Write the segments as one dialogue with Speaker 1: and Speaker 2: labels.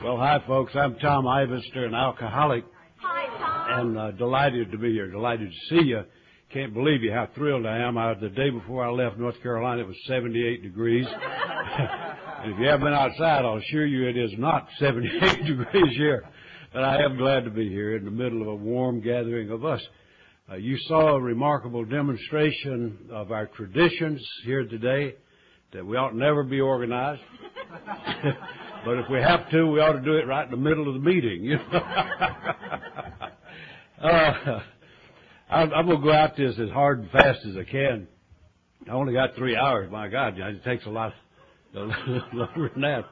Speaker 1: Well, hi, folks. I'm Tom Ivester, an alcoholic.
Speaker 2: Hi, Tom.
Speaker 1: And delighted to be here. Delighted to see you. Can't believe you how thrilled I am. The day before I left North Carolina, it was 78 degrees. And if you haven't been outside, I'll assure you it is not 78 degrees here. But I am glad to be here in the middle of a warm gathering of us. You saw a remarkable demonstration of our traditions here today, that we ought never be organized. But if we have to, we ought to do it right in the middle of the meeting. You know? I'm going to go out this as hard and fast as I can. I only got 3 hours. My God, it takes a lot longer than that.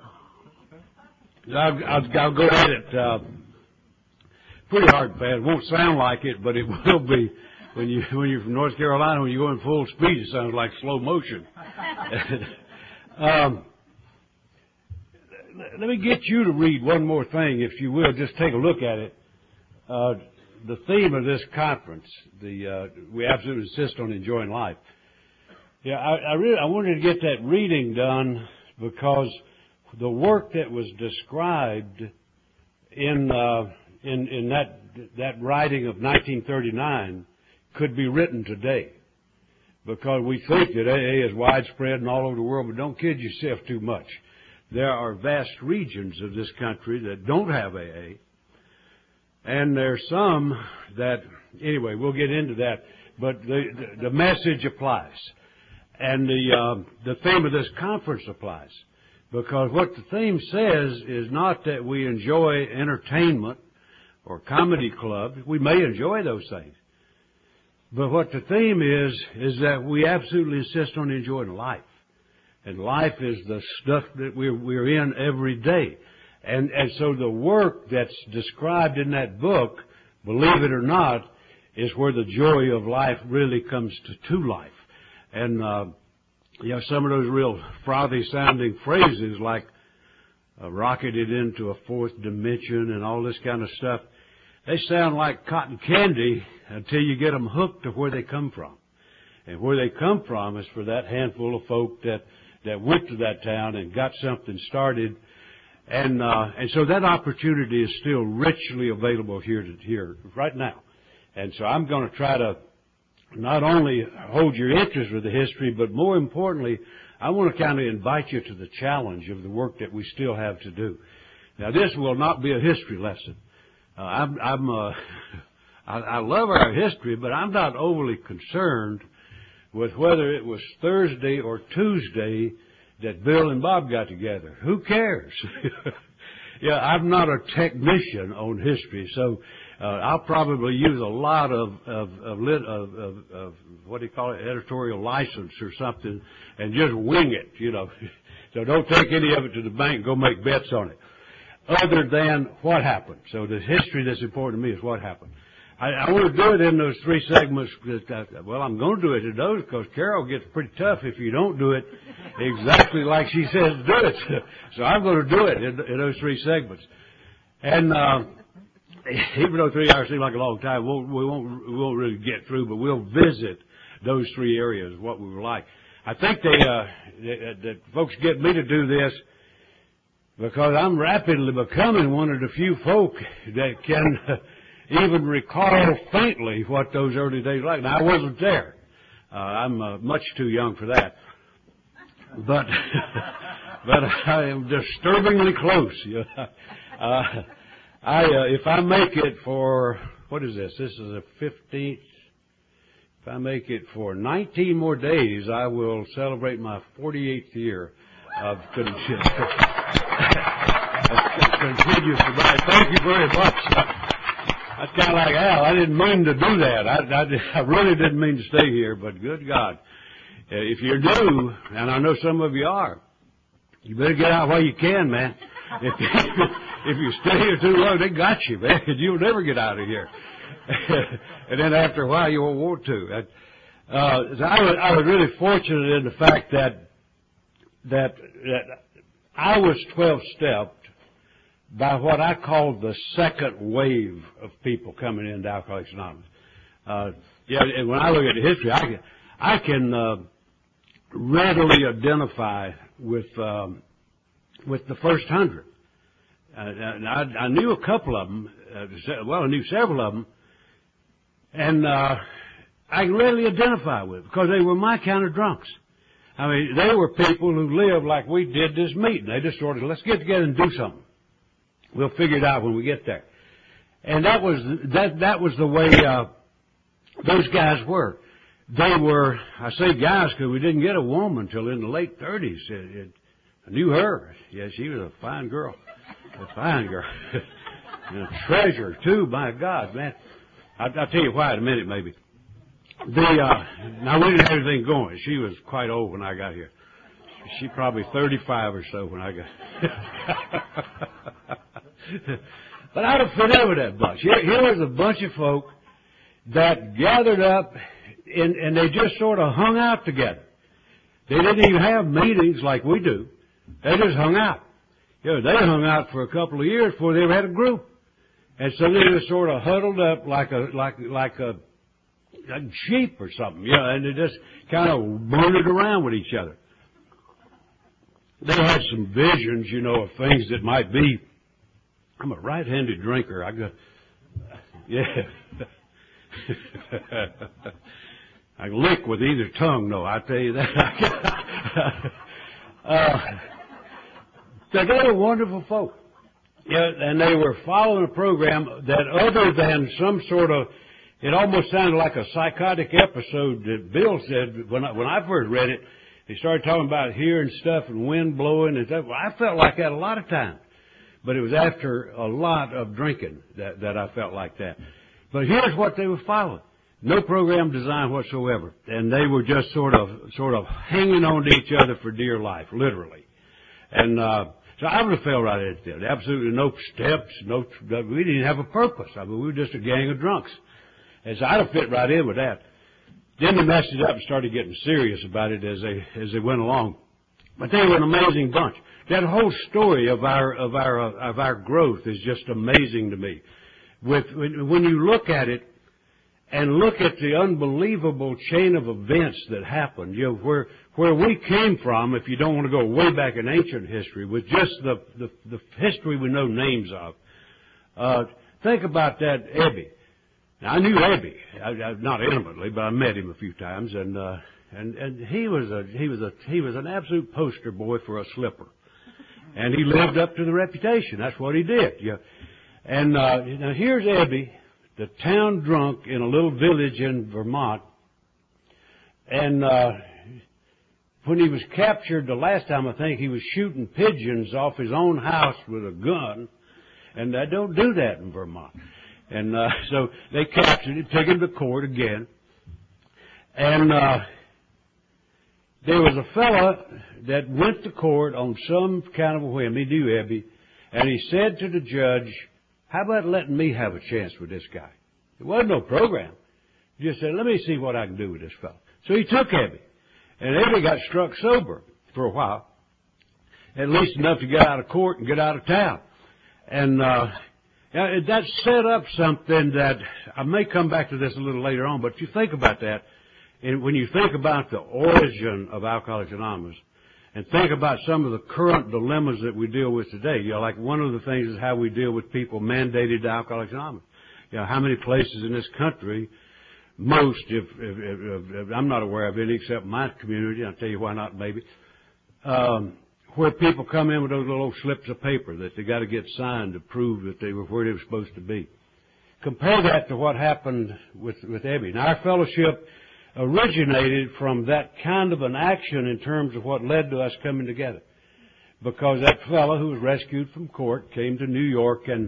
Speaker 1: I'll go at it pretty hard and fast. It won't sound like it, but it will be. When you're from North Carolina, when you go in full speed, it sounds like slow motion. Let me get you to read one more thing, if you will. Just take a look at it. The theme of this conference, we absolutely insist on enjoying life. Yeah, I wanted to get that reading done because the work that was described in that writing of 1939 could be written today. Because we think that AA is widespread and all over the world, but don't kid yourself too much. There are vast regions of this country that don't have AA. And there's some that, anyway, we'll get into that. But the message applies. And the theme of this conference applies. Because what the theme says is not that we enjoy entertainment or comedy clubs. We may enjoy those things. But what the theme is that we absolutely insist on enjoying life. And life is the stuff that we're in every day. And so the work that's described in that book, believe it or not, is where the joy of life really comes to life. And, some of those real frothy sounding phrases like rocketed into a fourth dimension and all this kind of stuff, they sound like cotton candy until you get them hooked to where they come from. And where they come from is for that handful of folk that went to that town and got something started. And so that opportunity is still richly available here right now. And so I'm going to try to not only hold your interest with the history, but more importantly, I want to kind of invite you to the challenge of the work that we still have to do. Now, this will not be a history lesson. I love our history, but I'm not overly concerned with whether it was Thursday or Tuesday that Bill and Bob got together. Who cares? Yeah, I'm not a technician on history, so I'll probably use a lot of what do you call it, editorial license or something, and just wing it, So don't take any of it to the bank and go make bets on it. Other than what happened. So the history that's important to me is what happened. I want to do it in those three segments. I'm going to do it in those because Carol gets pretty tough if you don't do it exactly like she says to do it. So I'm going to do it in those three segments. And even though 3 hours seems like a long time, we won't really get through, but we'll visit those three areas, what we were like. I think that folks get me to do this because I'm rapidly becoming one of the few folk that can even recall faintly what those early days were like. Now, I wasn't there. I'm much too young for that. But I am disturbingly close. If I make it for, what is this? This is the 15th. If I make it for 19 more days, I will celebrate my 48th year of continuous sobriety. Thank you very much. That's kind of like Al. I didn't mean to do that. I really didn't mean to stay here, but good God. If you're new, and I know some of you are, you better get out while you can, man. If you stay here too long, they got you, man. You'll never get out of here. And then after a while, you won't want to. I was really fortunate in the fact that I was 12-stepped by what I call the second wave of people coming into Alcoholics Anonymous. And when I look at the history, I can readily identify with the first 100. I knew a couple of them. I knew several of them, and I can readily identify with them because they were my kind of drunks. I mean, they were people who lived like we did this meeting. They just sort of, let's get together and do something. We'll figure it out when we get there. And that was the way those guys were. They were, I say guys because we didn't get a woman till in the late 30s. I knew her. Yeah, she was a fine girl. A fine girl. And a treasure, too, my God, man. I'll tell you why in a minute, maybe. Now, we didn't have anything going. She was quite old when I got here. She probably 35 or so when I got But I'd have fit in with that bunch. Here was a bunch of folk that gathered up, and they just sort of hung out together. They didn't even have meetings like we do. They just hung out. You know, they hung out for a couple of years before they ever had a group. And so they just sort of huddled up like a sheep or something, you know, and they just kind of blurted around with each other. They had some visions, you know, of things that might be. I'm a right-handed drinker. I lick with either tongue, though, I tell you that. They were wonderful folk. Yeah, and they were following a program that other than some sort of, it almost sounded like a psychotic episode that Bill said when I first read it. He started talking about hearing stuff and wind blowing and stuff. Well, I felt like that a lot of times. But it was after a lot of drinking that I felt like that. But here's what they were following. No program design whatsoever. And they were just sort of hanging on to each other for dear life, literally. And, so I would have fell right into it. Absolutely no steps, we didn't have a purpose. I mean, we were just a gang of drunks. And so I'd have fit right in with that. Then they messed it up and started getting serious about it as they went along. But they were an amazing bunch. That whole story of our growth is just amazing to me. When you look at it and look at the unbelievable chain of events that happened, you know, where we came from, if you don't want to go way back in ancient history, with just the history we know names of. Think about that Ebby. Now, I knew Ebby, not intimately, but I met him a few times, and he was an absolute poster boy for a slipper, and he lived up to the reputation. That's what he did. Yeah. And now here's Ebby, the town drunk in a little village in Vermont, and when he was captured the last time, I think he was shooting pigeons off his own house with a gun, and they don't do that in Vermont. And so they captured him, took him to court again. And there was a fella that went to court on some kind of a whim. He knew Ebby. And he said to the judge, how about letting me have a chance with this guy? There wasn't no program. He just said, let me see what I can do with this fella. So he took Ebby. And Ebby got struck sober for a while. At least enough to get out of court and get out of town. And that set up something that, I may come back to this a little later on, but you think about that, and when you think about the origin of Alcoholics Anonymous, and think about some of the current dilemmas that we deal with today, you know, like one of the things is how we deal with people mandated to Alcoholics Anonymous. You know, how many places in this country, most, if I'm not aware of any except my community, I'll tell you why not maybe, where people come in with those little old slips of paper that they got to get signed to prove that they were where they were supposed to be. Compare that to what happened with Ebby. Now, our fellowship originated from that kind of an action in terms of what led to us coming together. Because that fellow who was rescued from court came to New York and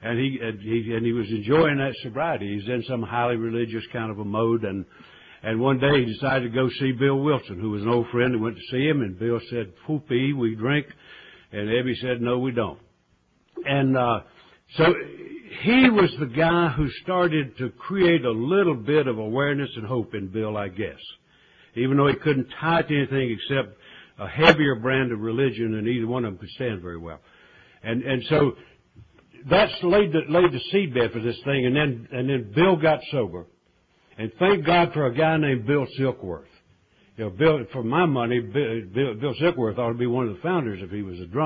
Speaker 1: he was enjoying that sobriety. He's in some highly religious kind of a mode, and one day he decided to go see Bill Wilson, who was an old friend, and went to see him, and Bill said, "Whoopee, we drink," and Ebby said, "No, we don't." And so he was the guy who started to create a little bit of awareness and hope in Bill, I guess, even though he couldn't tie it to anything except a heavier brand of religion than either one of them could stand very well. And so that's laid the seedbed for this thing, and then Bill got sober. And thank God for a guy named Bill Silkworth. You know, Bill, for my money, Bill Silkworth ought to be one of the founders if he was a drunk.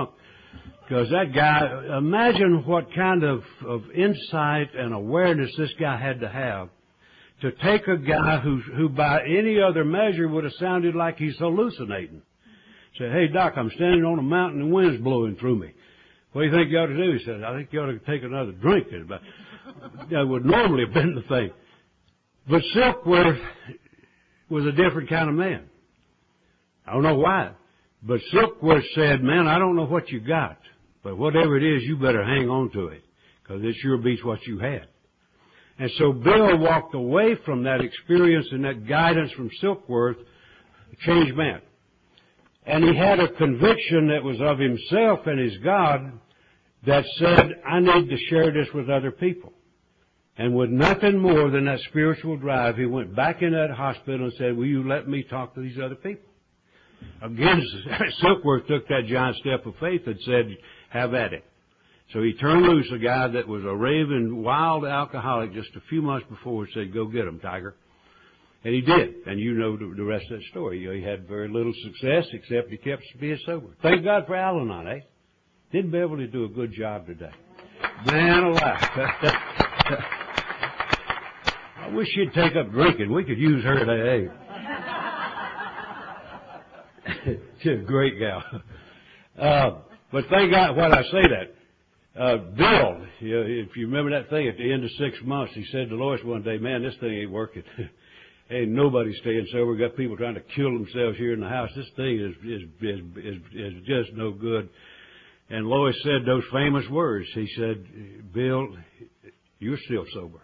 Speaker 1: Because that guy, imagine what kind of insight and awareness this guy had to have to take a guy who by any other measure would have sounded like he's hallucinating. Say, hey, Doc, I'm standing on a mountain and the wind's blowing through me. What do you think you ought to do? He said, I think you ought to take another drink. That would normally have been the thing. But Silkworth was a different kind of man. I don't know why. But Silkworth said, man, I don't know what you got, but whatever it is, you better hang on to it, because it sure beats what you had. And so Bill walked away from that experience and that guidance from Silkworth, a changed man. And he had a conviction that was of himself and his God that said, I need to share this with other people. And with nothing more than that spiritual drive, he went back in that hospital and said, will you let me talk to these other people? Again, Silkworth took that giant step of faith and said, have at it. So he turned loose a guy that was a raving, wild alcoholic just a few months before and said, go get him, Tiger. And he did. And you know the rest of that story. He had very little success except he kept being sober. Thank God for Al-Anon, eh? Didn't Beverly do a good job today? Man alive. I wish she'd take up drinking. We could use her at AA. She's a great gal. But thank God, why I say that? Bill, if you remember that thing at the end of 6 months, he said to Lois one day, man, this thing ain't working. Ain't nobody staying sober. We got people trying to kill themselves here in the house. This thing is just no good. And Lois said those famous words. He said, Bill, you're still sober.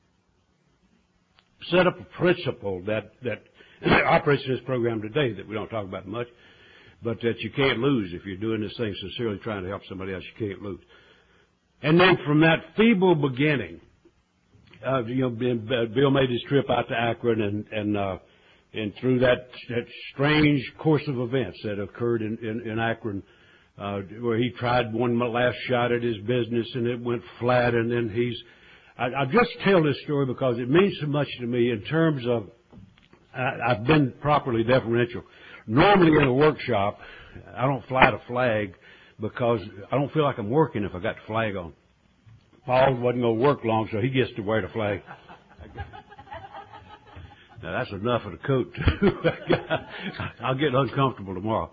Speaker 1: Set up a principle that operates in this program today that we don't talk about much, but that you can't lose if you're doing this thing sincerely trying to help somebody else. You can't lose. And then from that feeble beginning, Bill made his trip out to Akron, and through that strange course of events that occurred in Akron, where he tried one last shot at his business and it went flat, and then I just tell this story because it means so much to me in terms of I've been properly deferential. Normally in a workshop, I don't fly the flag because I don't feel like I'm working if I got the flag on. Paul wasn't going to work long, so he gets to wear the flag. Now, that's enough of the coat, too. I'll get uncomfortable tomorrow.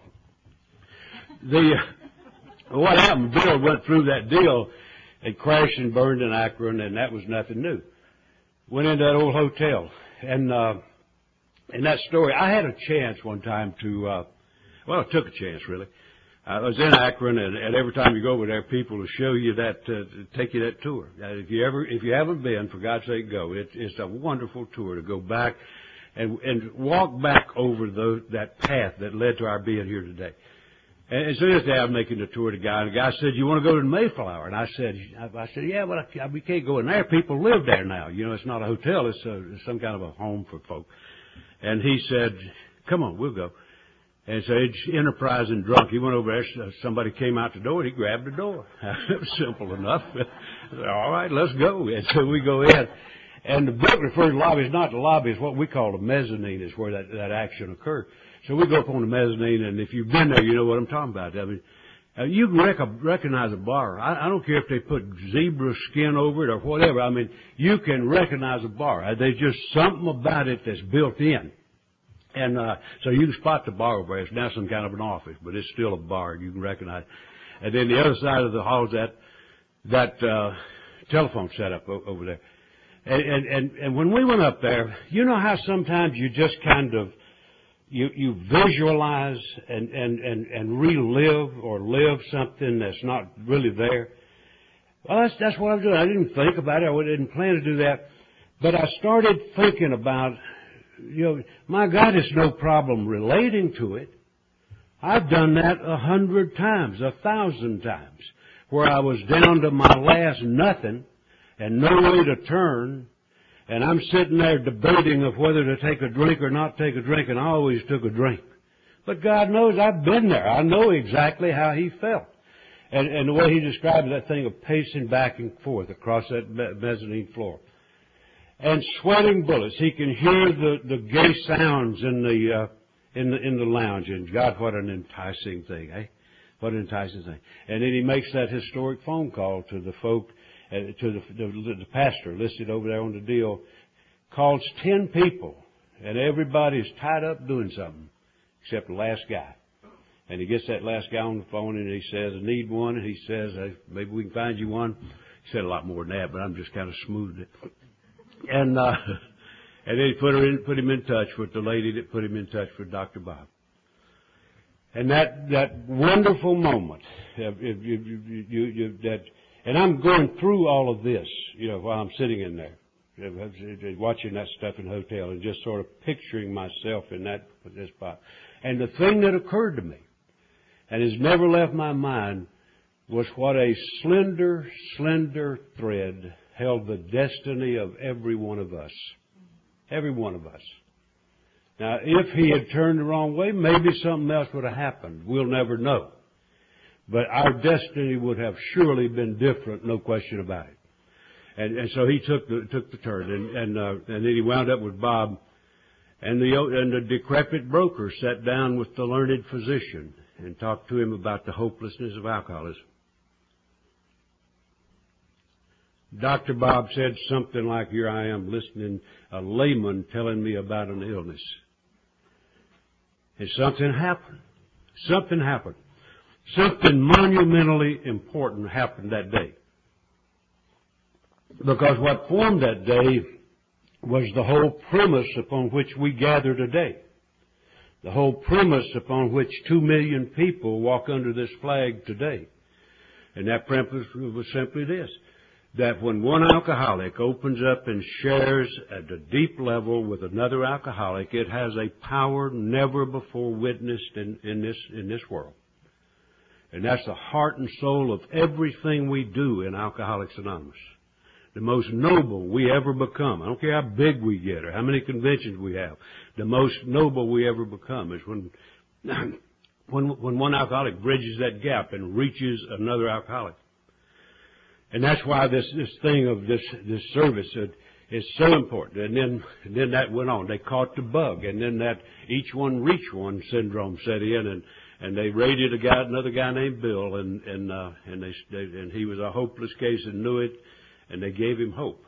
Speaker 1: What happened, Bill went through that deal and crashed and burned in Akron, and that was nothing new. Went into that old hotel. And in that story, I had a chance one time I took a chance, really. I was in Akron, and every time you go over there, people will show you that, take you that tour. If you haven't been, for God's sake, go. It's a wonderful tour to go back and walk back over that path that led to our being here today. And so this day I'm making the tour to the guy, and the guy said, you want to go to the Mayflower? And I said, yeah, but we can't go in there. People live there now. You know, it's not a hotel. It's some kind of a home for folk. And he said, come on, we'll go. And so he's enterprising drunk. He went over there. Somebody came out the door, and he grabbed the door. It was simple enough. All right, let's go. And so we go in. And the book refers to lobby. It's not the lobby. It's what we call the mezzanine is where that action occurred. So we go up on the mezzanine, and if you've been there, you know what I'm talking about. I mean, you can recognize a bar. I don't care if they put zebra skin over it or whatever. I mean, you can recognize a bar. There's just something about it that's built in. And so you can spot the bar over there. It's now some kind of an office, but it's still a bar. You can recognize it. And then the other side of the hall is that telephone setup over there. And when we went up there, you know how sometimes you just kind of you visualize and relive or live something that's not really there. Well, that's what I was doing. I didn't think about it. I didn't plan to do that. But I started thinking about, my God, it's no problem relating to it. I've done that 100 times, 1,000 times, where I was down to my last nothing and no way to turn, and I'm sitting there debating of whether to take a drink or not take a drink, and I always took a drink. But God knows I've been there. I know exactly how he felt. And the way he described that thing of pacing back and forth across that mezzanine floor. And sweating bullets. He can hear the gay sounds in the lounge. And God, what an enticing thing, eh? What an enticing thing. And then he makes that historic phone call to the folk, to the pastor listed over there on the deal, calls 10 people, and everybody's tied up doing something, except the last guy. And he gets that last guy on the phone, and he says, I need one. And he says, maybe we can find you one. He said a lot more than that, but I'm just kind of smoothing it. And then he put him in touch with the lady that put him in touch with Dr. Bob. And that wonderful moment, and I'm going through all of this, while I'm sitting in there, watching that stuff in the hotel and just sort of picturing myself in this spot. And the thing that occurred to me, and has never left my mind, was what a slender, slender thread held the destiny of every one of us. Every one of us. Now, if he had turned the wrong way, maybe something else would have happened. We'll never know. But our destiny would have surely been different, no question about it. And so he took the turn, and then he wound up with Bob, and the decrepit broker sat down with the learned physician and talked to him about the hopelessness of alcoholism. Dr. Bob said something like, here I am listening, a layman telling me about an illness. And something happened. Something happened. Something monumentally important happened that day. Because what formed that day was the whole premise upon which we gather today. The whole premise upon which 2 million people walk under this flag today. And that premise was simply this, that when one alcoholic opens up and shares at a deep level with another alcoholic, it has a power never before witnessed in this world. And that's the heart and soul of everything we do in Alcoholics Anonymous. The most noble we ever become. I don't care how big we get or how many conventions we have. The most noble we ever become is when one alcoholic bridges that gap and reaches another alcoholic. And that's why this thing of this service is so important. And then that went on. They caught the bug, and then that each one reach one syndrome set in, and they raided another guy named Bill, and he was a hopeless case and knew it, and they gave him hope.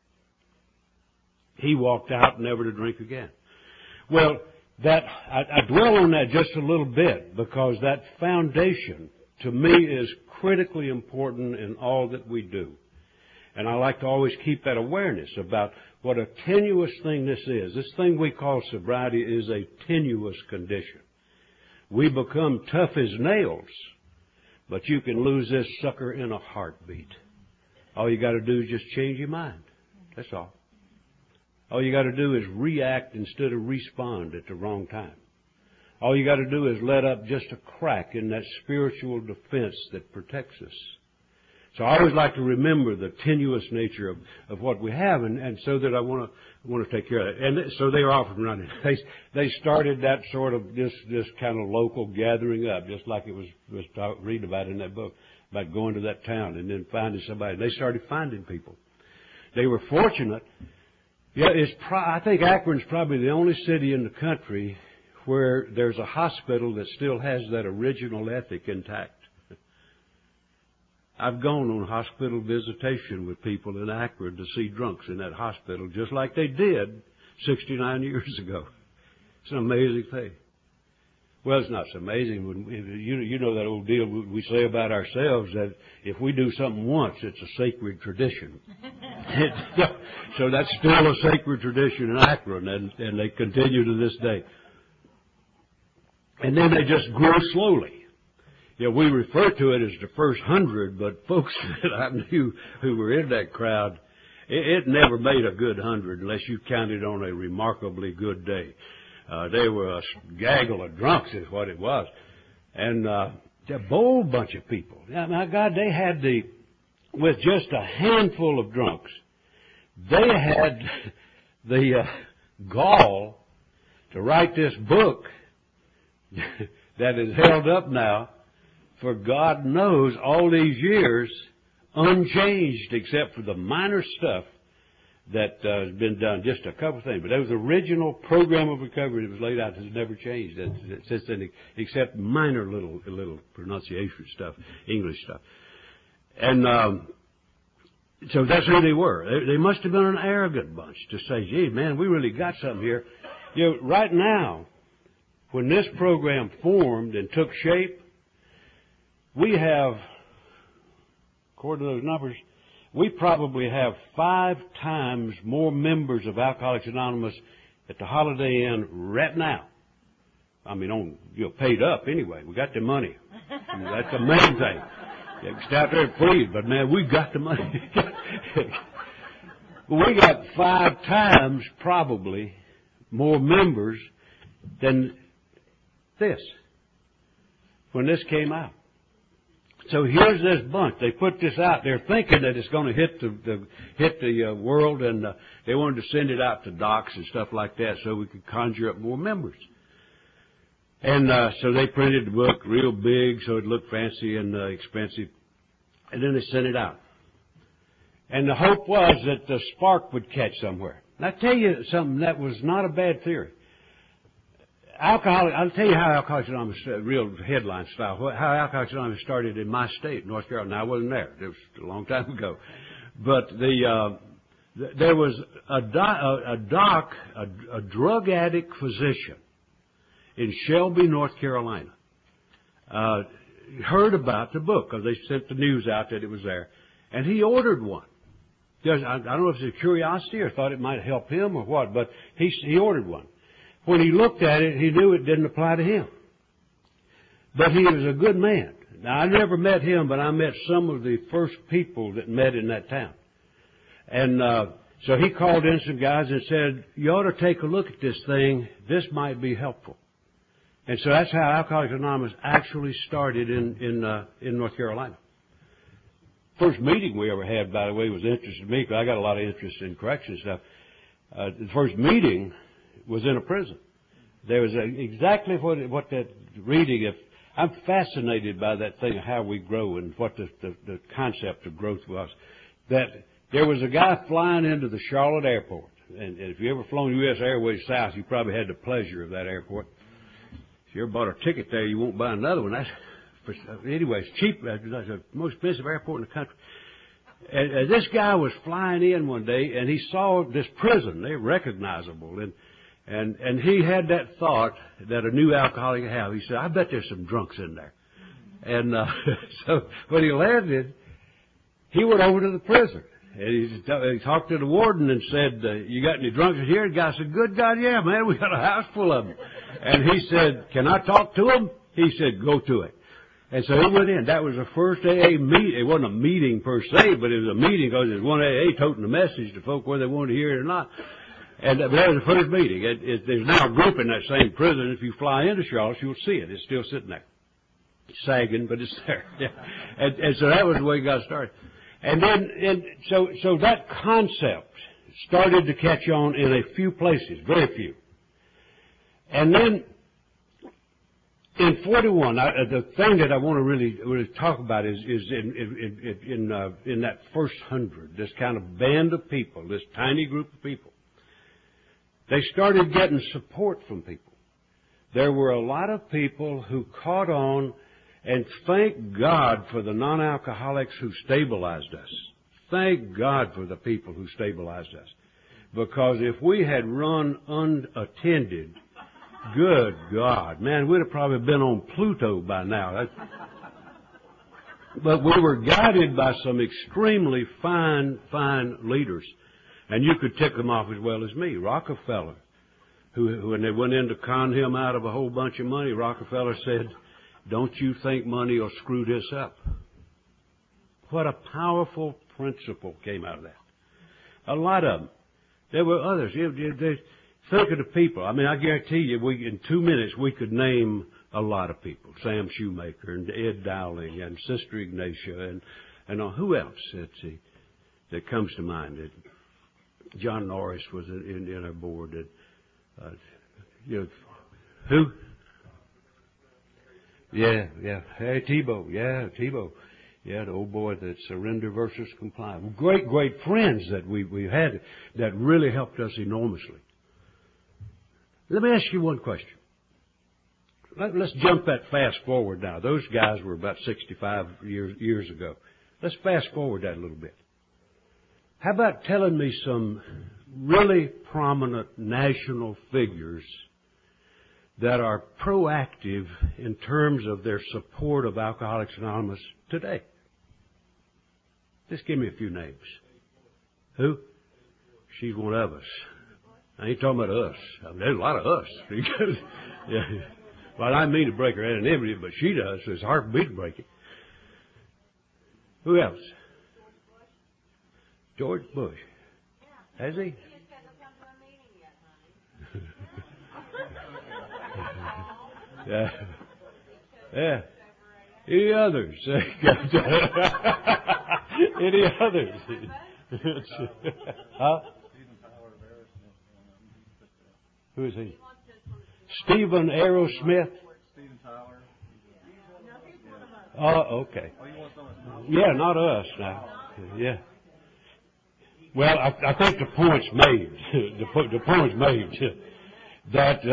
Speaker 1: He walked out never to drink again. Well, I dwell on that just a little bit because that foundation to me is critically important in all that we do. And I like to always keep that awareness about what a tenuous thing this is. This thing we call sobriety is a tenuous condition. We become tough as nails, but you can lose this sucker in a heartbeat. All you got to do is just change your mind. That's all. All you got to do is react instead of respond at the wrong time. All you got to do is let up just a crack in that spiritual defense that protects us. So I always like to remember the tenuous nature of what we have, and so that I want to take care of it. And so they are off and running. They started that sort of this kind of local gathering up, just like it was reading about in that book, about going to that town and then finding somebody. They started finding people. They were fortunate. Yeah, I think Akron's probably the only city in the country where there's a hospital that still has that original ethic intact. I've gone on hospital visitation with people in Akron to see drunks in that hospital, just like they did 69 years ago. It's an amazing thing. Well, it's not so amazing. You know that old deal we say about ourselves that if we do something once, it's a sacred tradition. So that's still a sacred tradition in Akron, and they continue to this day. And then they just grew slowly. We refer to it as the first 100, but folks that I knew who were in that crowd, it never made a good 100 unless you counted on a remarkably good day. They were a gaggle of drunks is what it was. And a bold bunch of people. Now, my God, they had with just a handful of drunks, they had the gall to write this book that is held up now for God knows all these years, unchanged except for the minor stuff that has been done. Just a couple of things. But that was the original program of recovery that was laid out. Has never changed since then, except minor little pronunciation stuff, English stuff. And so that's who they were. They must have been an arrogant bunch to say, gee, man, we really got something here. You know, right now, when this program formed and took shape, we have, according to those numbers, we probably have 5 times more members of Alcoholics Anonymous at the Holiday Inn right now. I mean, paid up anyway. We got the money. I mean, that's the main thing. You can stay out there and please, but man, we got the money. We got 5 times probably more members than this when this came out. So here's this bunch. They put this out. They're thinking that it's going to hit the world, and they wanted to send it out to docs and stuff like that so we could conjure up more members. And so they printed the book real big so it looked fancy and expensive, and then they sent it out. And the hope was that the spark would catch somewhere. And I'll tell you something that was not a bad theory. I'll tell you how Alcoholics Anonymous, real headline style, how Alcoholics Anonymous started in my state, North Carolina. I wasn't there. It was a long time ago. But there was a drug addict physician in Shelby, North Carolina, heard about the book because they sent the news out that it was there, and he ordered one. I don't know if it's a curiosity or thought it might help him or what, but he ordered one. When he looked at it, he knew it didn't apply to him. But he was a good man. Now, I never met him, but I met some of the first people that met in that town. And so he called in some guys and said, you ought to take a look at this thing. This might be helpful. And so that's how Alcoholics Anonymous actually started in North Carolina. First meeting we ever had, by the way, was interesting to me because I got a lot of interest in correction stuff. The first meeting was in a prison. There was exactly what that reading. I'm fascinated by that thing of how we grow and what the concept of growth was. That there was a guy flying into the Charlotte airport, and if you ever flown U.S. Airways South, you probably had the pleasure of that airport. If you ever bought a ticket there, you won't buy another one. Anyway, it's cheap. It's the most expensive airport in the country. And this guy was flying in one day, and he saw this prison. They're recognizable, and he had that thought that a new alcoholic would have. He said, I bet there's some drunks in there. And so when he landed, he went over to the prison. And he talked to the warden and said, you got any drunks in here? The guy said, good God, yeah, man, we got a house full of them. And he said, can I talk to them? He said, go to it. And so he went in. That was the first AA meeting. It wasn't a meeting per se, but it was a meeting because it was one AA toting a message to folk whether they wanted to hear it or not. And that was the first meeting. There's now a group in that same prison. If you fly into Charlotte, you'll see it. It's still sitting there. It's sagging, but it's there. Yeah. And so that was the way it got started. And then, so that concept started to catch on in a few places, very few. And then, in 41, the thing that I want to really talk about is in that first 100, this kind of band of people, this tiny group of people. They started getting support from people. There were a lot of people who caught on, and thank God for the non-alcoholics who stabilized us. Thank God for the people who stabilized us. Because if we had run unattended, good God, man, we'd have probably been on Pluto by now. But we were guided by some extremely fine leaders. And you could tick them off as well as me. Rockefeller, who when they went in to con him out of a whole bunch of money, Rockefeller said, don't you think money will screw this up? What a powerful principle came out of that. A lot of them. There were others. Think of the people. I mean, I guarantee you, in 2 minutes, we could name a lot of people. Sam Shoemaker and Ed Dowling and Sister Ignatia and who else? Let's see, that comes to mind. John Norris was in our board. Who? Yeah. Hey, Tebow. Yeah, Tebow. Yeah, the old boy that surrender versus comply. Great, great friends that we had that really helped us enormously. Let me ask you one question. Let's jump that fast forward now. Those guys were about 65 years ago. Let's fast forward that a little bit. How about telling me some really prominent national figures that are proactive in terms of their support of Alcoholics Anonymous today? Just give me a few names. Who? She's one of us. I ain't talking about us. I mean, there's a lot of us. Yeah. Well, I mean to break her anonymity, but she does. So it's hard for me to break it. Who else? George Bush. Has he? Yeah. Yeah. Any others? Any others? Huh? Who is he? Stephen Aerosmith?
Speaker 2: Stephen Tyler.
Speaker 1: Oh, okay. Yeah, not us now. Yeah. Well, I think the point's made. The point's made that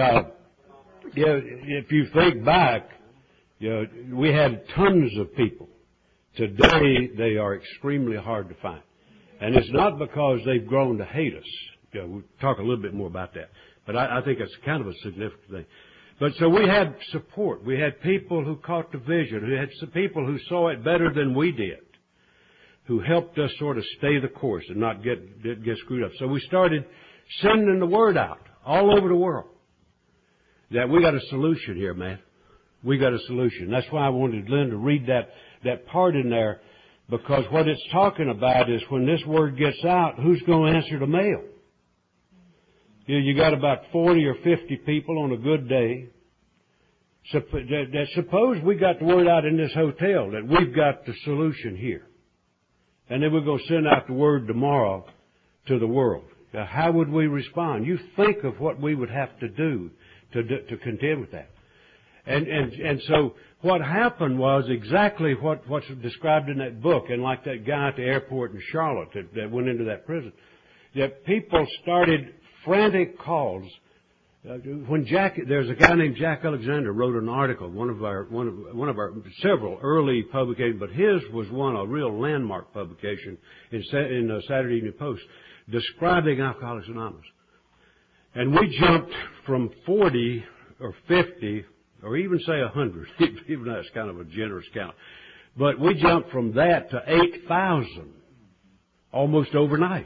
Speaker 1: if you think back, we had tons of people. Today, they are extremely hard to find, and it's not because they've grown to hate us. We'll talk a little bit more about that, but I think it's kind of a significant thing. But so we had support. We had people who caught the vision. We had some people who saw it better than we did, who helped us sort of stay the course and not get screwed up. So we started sending the word out all over the world that we got a solution here, man. We got a solution. That's why I wanted Lynn to read that part in there, because what it's talking about is when this word gets out, who's going to answer the mail? You got about 40 or 50 people on a good day. Suppose we got the word out in this hotel that we've got the solution here. And then we're going to send out the word tomorrow to the world. Now, how would we respond? You think of what we would have to do to contend with that. And so what happened was exactly what's described in that book, and like that guy at the airport in Charlotte that went into that prison. That people started frantic calls. There's a guy named Jack Alexander wrote an article, one of our several early publications, but his was a real landmark publication in the Saturday Evening Post, describing Alcoholics Anonymous. And we jumped from 40 or 50, or even say 100, even though that's kind of a generous count, but we jumped from that to 8,000 almost overnight.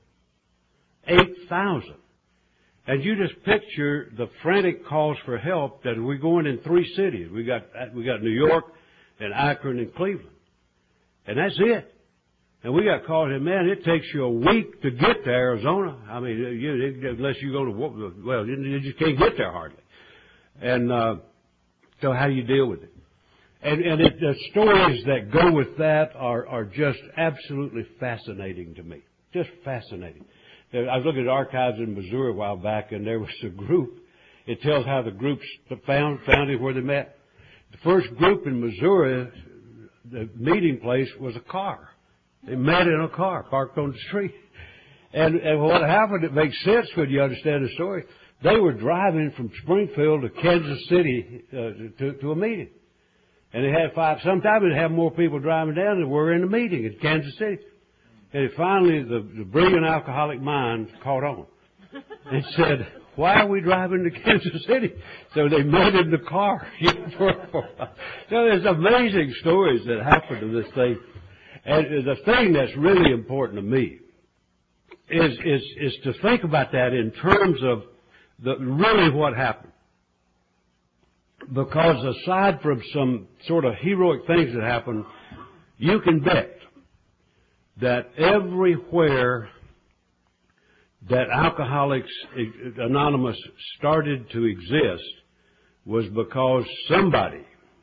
Speaker 1: 8,000. And you just picture the frantic calls for help that we're going in 3 cities. We got New York and Akron and Cleveland. And that's it. And we got calls, and man, it takes you a week to get to Arizona. I mean, unless you go to, you just can't get there hardly. And so how do you deal with it? And the stories that go with that are just absolutely fascinating to me. Just fascinating. I was looking at archives in Missouri a while back, and there was a group. It tells how the groups founded where they met. The first group in Missouri, the meeting place was a car. They met in a car parked on the street. And what happened, it makes sense when you understand the story. They were driving from Springfield to Kansas City to a meeting. And they had sometimes they'd have more people driving down than were in the meeting in Kansas City. And finally, the brilliant alcoholic mind caught on. It said, why are we driving to Kansas City? So they met in the car. So there's amazing stories that happen to this thing. And the thing that's really important to me is to think about that in terms of really what happened. Because aside from some sort of heroic things that happened, you can bet that everywhere that Alcoholics Anonymous started to exist was because somebody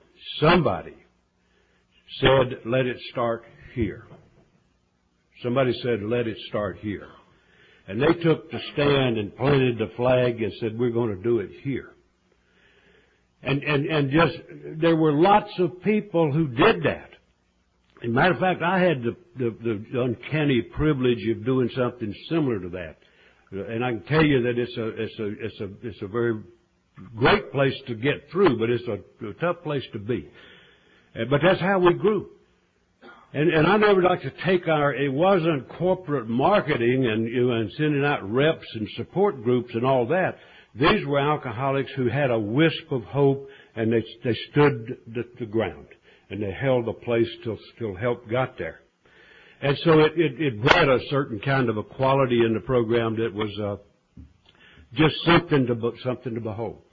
Speaker 1: said, let it start here. Somebody said, let it start here. And they took the stand and planted the flag and said, we're going to do it here. And just, there were lots of people who did that. As a matter of fact, I had the uncanny privilege of doing something similar to that, and I can tell you that it's a very great place to get through, but it's a tough place to be. But that's how we grew. And I never like to take it wasn't corporate marketing and sending out reps and support groups and all that. These were alcoholics who had a wisp of hope, and they stood the ground, and they held the place till help got there. And so it bred a certain kind of a quality in the program that was just something to behold.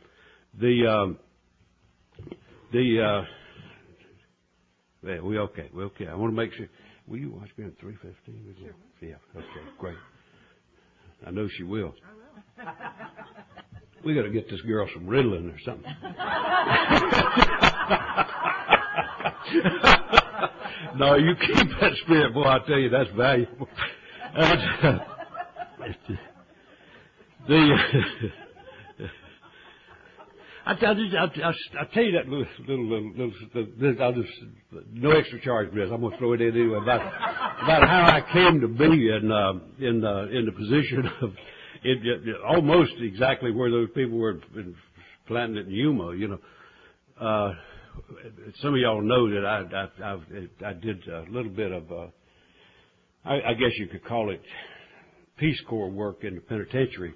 Speaker 1: Yeah, we're okay. I want to make sure. Will you watch me on 315? Sure. Yeah. Okay. Great. I know she will. I will. We got to get this girl some Ritalin or something. No, you keep that spirit, boy. I tell you, that's valuable. I'll tell you that little I'll just, no extra charge for this. I'm going to throw it in anyway about how I came to be in the position of almost exactly where those people were planting it in Yuma. You know, some of y'all know that I did a little bit of I guess you could call it Peace Corps work in the penitentiary.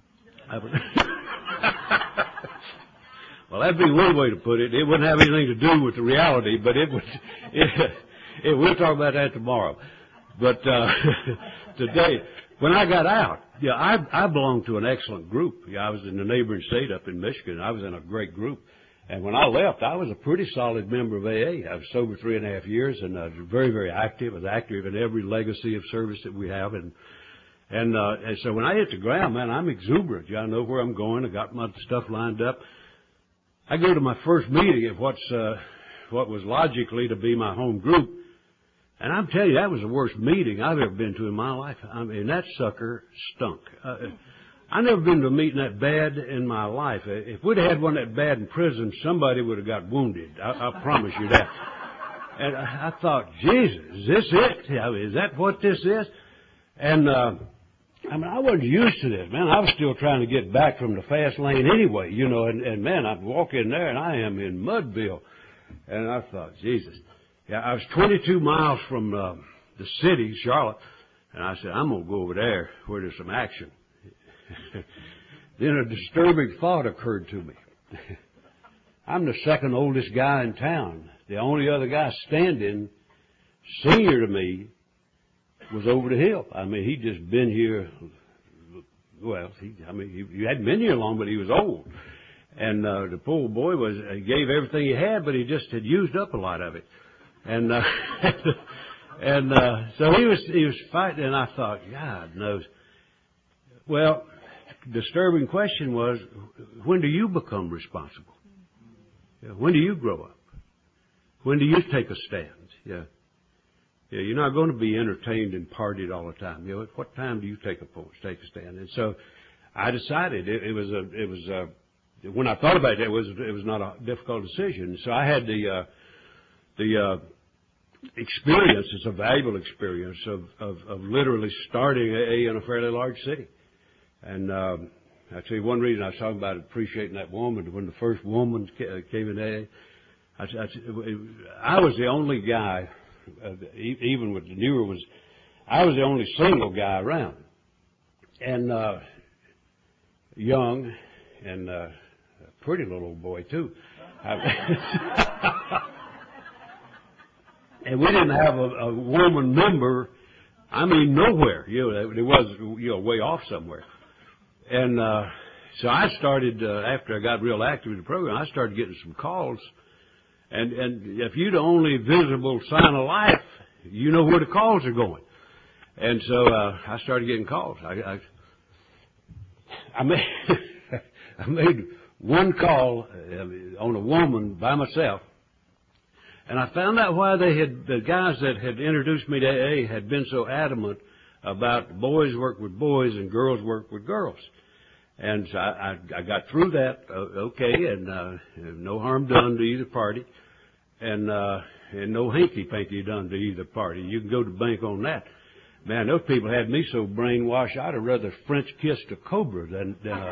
Speaker 1: Well, that'd be one way to put it. It wouldn't have anything to do with the reality, but we'll talk about that tomorrow. But today, when I got out, I belonged to an excellent group. I was in the neighboring state up in Michigan. I was in a great group. And when I left, I was a pretty solid member of AA. I was sober 3.5 years, and I was very, very active. I was active in every legacy of service that we have. And so when I hit the ground, man, I'm exuberant. I know where I'm going. I got my stuff lined up. I go to my first meeting at what was logically to be my home group, and I'm telling you, that was the worst meeting I've ever been to in my life. I mean, that sucker stunk. I never been to a meeting that bad in my life. If we'd had one that bad in prison, somebody would have got wounded. I promise you that. And I thought, Jesus, is this it? I mean, is that what this is? And I mean, I wasn't used to this, man. I was still trying to get back from the fast lane anyway, you know, and man, I'd walk in there and I am in Mudville. And I thought, Jesus. Yeah, I was 22 miles from the city, Charlotte, and I said, I'm going to go over there where there's some action. Then a disturbing thought occurred to me. I'm the second oldest guy in town. The only other guy standing, senior to me, was over the hill. I mean, he'd just been here. Well, he hadn't been here long, but he was old. And the poor boy he gave everything he had, but he just had used up a lot of it. And so he was fighting, and I thought, God knows. Well, the disturbing question was, when do you become responsible? When do you grow up? When do you take a stand? Yeah, you're not going to be entertained and partied all the time. You know, at what time do you take a stand? And so I decided it was when I thought about it, it was not a difficult decision. So I had the experience. It's a valuable experience of literally starting AA in a fairly large city. And I tell you one reason I was talking about appreciating that woman. When the first woman came in AA, I was the only guy. Even with the newer ones, I was the only single guy around, and young, and a pretty little old boy too. And we didn't have a woman member. I mean, nowhere. You know, it was way off somewhere. And so I started after I got real active in the program. I started getting some calls. And if you're the only visible sign of life, you know where the calls are going. And so I started getting calls. I made one call on a woman by myself, and I found out why the guys that had introduced me to AA had been so adamant about boys work with boys and girls work with girls. And so I got through that, okay, and no harm done to either party. And and no hanky-panky done to either party. You can go to bank on that. Man, those people had me so brainwashed, I'd have rather French kissed a cobra than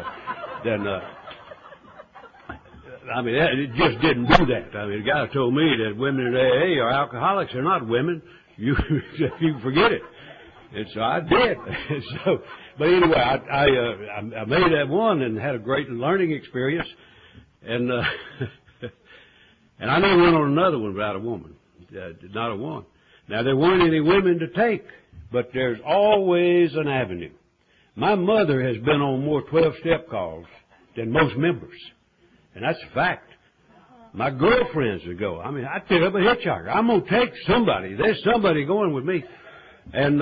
Speaker 1: I mean, it just didn't do that. I mean, the guy told me that women in AA are alcoholics. They're not women. You forget it. And so I did. So, but anyway, I made that one and had a great learning experience. And and I never went on another one without a woman. Not a one. Now, there weren't any women to take, but there's always an avenue. My mother has been on more 12-step calls than most members. And that's a fact. My girlfriends would go. I mean, I'd pick up a hitchhiker. I'm going to take somebody. There's somebody going with me. And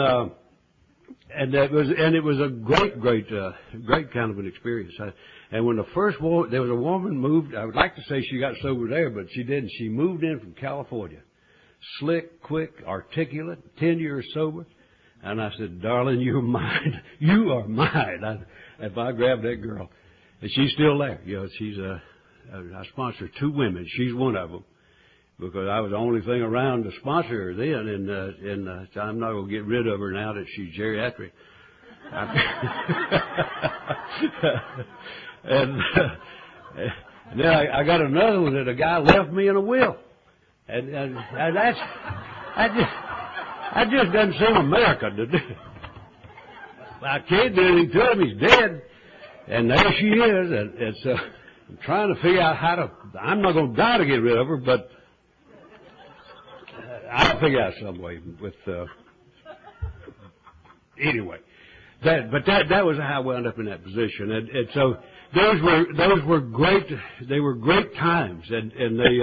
Speaker 1: it was a great kind of an experience. And when there was a woman moved, I would like to say she got sober there, but she didn't. She moved in from California. Slick, quick, articulate, 10 years sober. And I said, darling, you're mine. You are mine. If I grabbed that girl. And she's still there. You know, I sponsored 2 women. She's one of them. Because I was the only thing around to sponsor her then. And so I'm not going to get rid of her now that she's geriatric. And then I got another one that a guy left me in a will. And that's, I just doesn't seem American to do. I can't do anything to him. He's dead. And there she is. And so I'm trying to figure out I'm not going to die to get rid of her, but I'll figure out some way with, anyway. That was how I wound up in that position. And so those were great, they were great times. And they,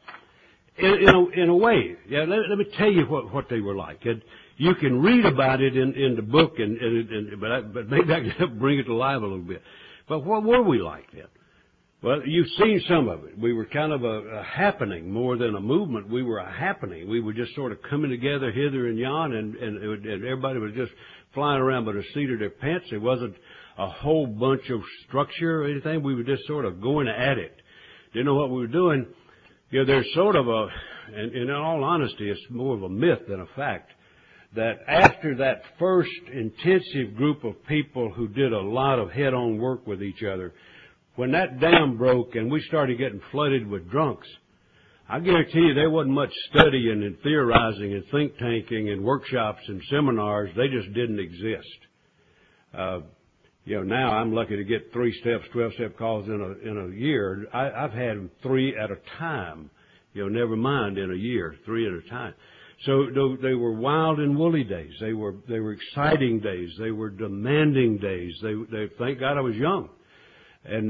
Speaker 1: in a way, yeah, let me tell you what they were like. And you can read about it in the book, but maybe I can bring it to life a little bit. But what were we like then? Well, you've seen some of it. We were kind of a happening more than a movement. We were a happening. We were just sort of coming together hither and yon, and everybody was just flying around by the seat of their pants. It wasn't a whole bunch of structure or anything. We were just sort of going at it. Didn't know what we were doing. You know, there's sort of and in all honesty, it's more of a myth than a fact, that after that first intensive group of people who did a lot of head-on work with each other, when that dam broke and we started getting flooded with drunks, I guarantee you there wasn't much studying and theorizing and think tanking and workshops and seminars. They just didn't exist. You know, now I'm lucky to get 12-step calls in a year. I've had 3 at a time. You know, never mind in a year, 3 at a time. So they were wild and woolly days. They were exciting days. They were demanding days. They thank God I was young. And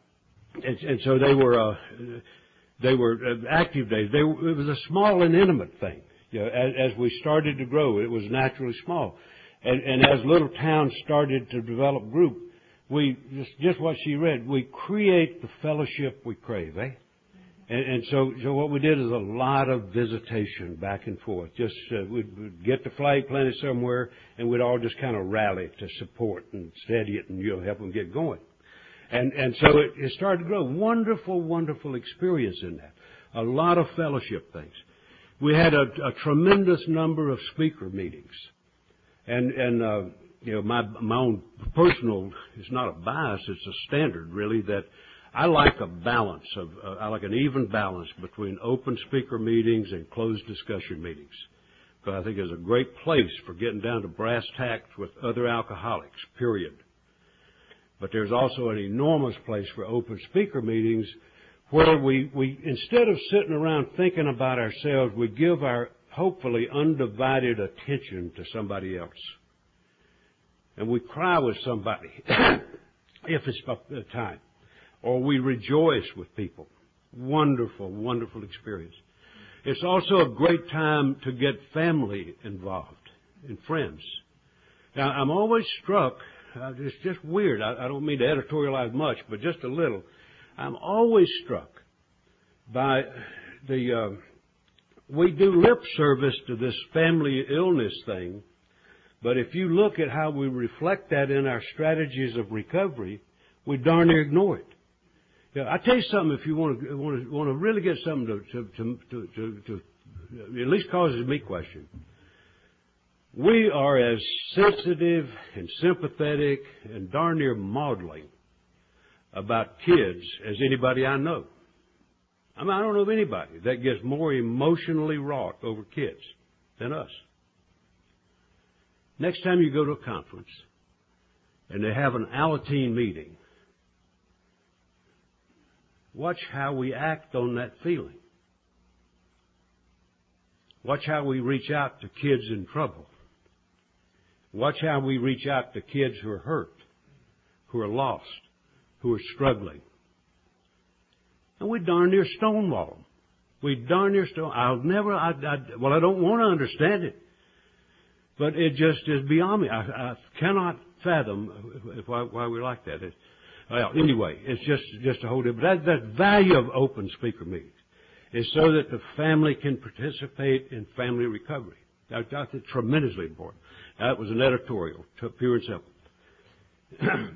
Speaker 1: so they were active days. It was a small and intimate thing. You know, as we started to grow, it was naturally small. And as little towns started to develop group, we just what she read, we create the fellowship we crave, eh? And so what we did is a lot of visitation back and forth. Just we'd get the flag planted somewhere, and we'd all just kind of rally to support and steady it, and help them get going. And so it started to grow. Wonderful, wonderful experience in that. A lot of fellowship things. We had a tremendous number of speaker meetings. And you know, my own personal, it's not a bias, it's a standard really, that I like a balance I like an even balance between open speaker meetings and closed discussion meetings. Because I think there's a great place for getting down to brass tacks with other alcoholics, period. But there's also an enormous place for open speaker meetings where we instead of sitting around thinking about ourselves, we give our hopefully undivided attention to somebody else. And we cry with somebody if it's the time. Or we rejoice with people. Wonderful, wonderful experience. It's also a great time to get family involved and friends. Now, I'm always struck, it's just weird, I don't mean to editorialize much, but just a little. I'm always struck by we do lip service to this family illness thing, but if you look at how we reflect that in our strategies of recovery, we darn near ignore it. Yeah, I tell you something. If you want to really get something to at least causes me question. We are as sensitive and sympathetic and darn near maudling about kids as anybody I know. I mean, I don't know of anybody that gets more emotionally wrought over kids than us. Next time you go to a conference and they have an Alateen meeting, watch how we act on that feeling. Watch how we reach out to kids in trouble. Watch how we reach out to kids who are hurt, who are lost, who are struggling. And we darn near stonewall them. We darn near I don't want to understand it. But it just is beyond me. I cannot fathom why we're like that. Well, anyway, it's just a whole different. That value of open speaker meetings is so that the family can participate in family recovery. That's tremendously important. That was an editorial, pure and simple.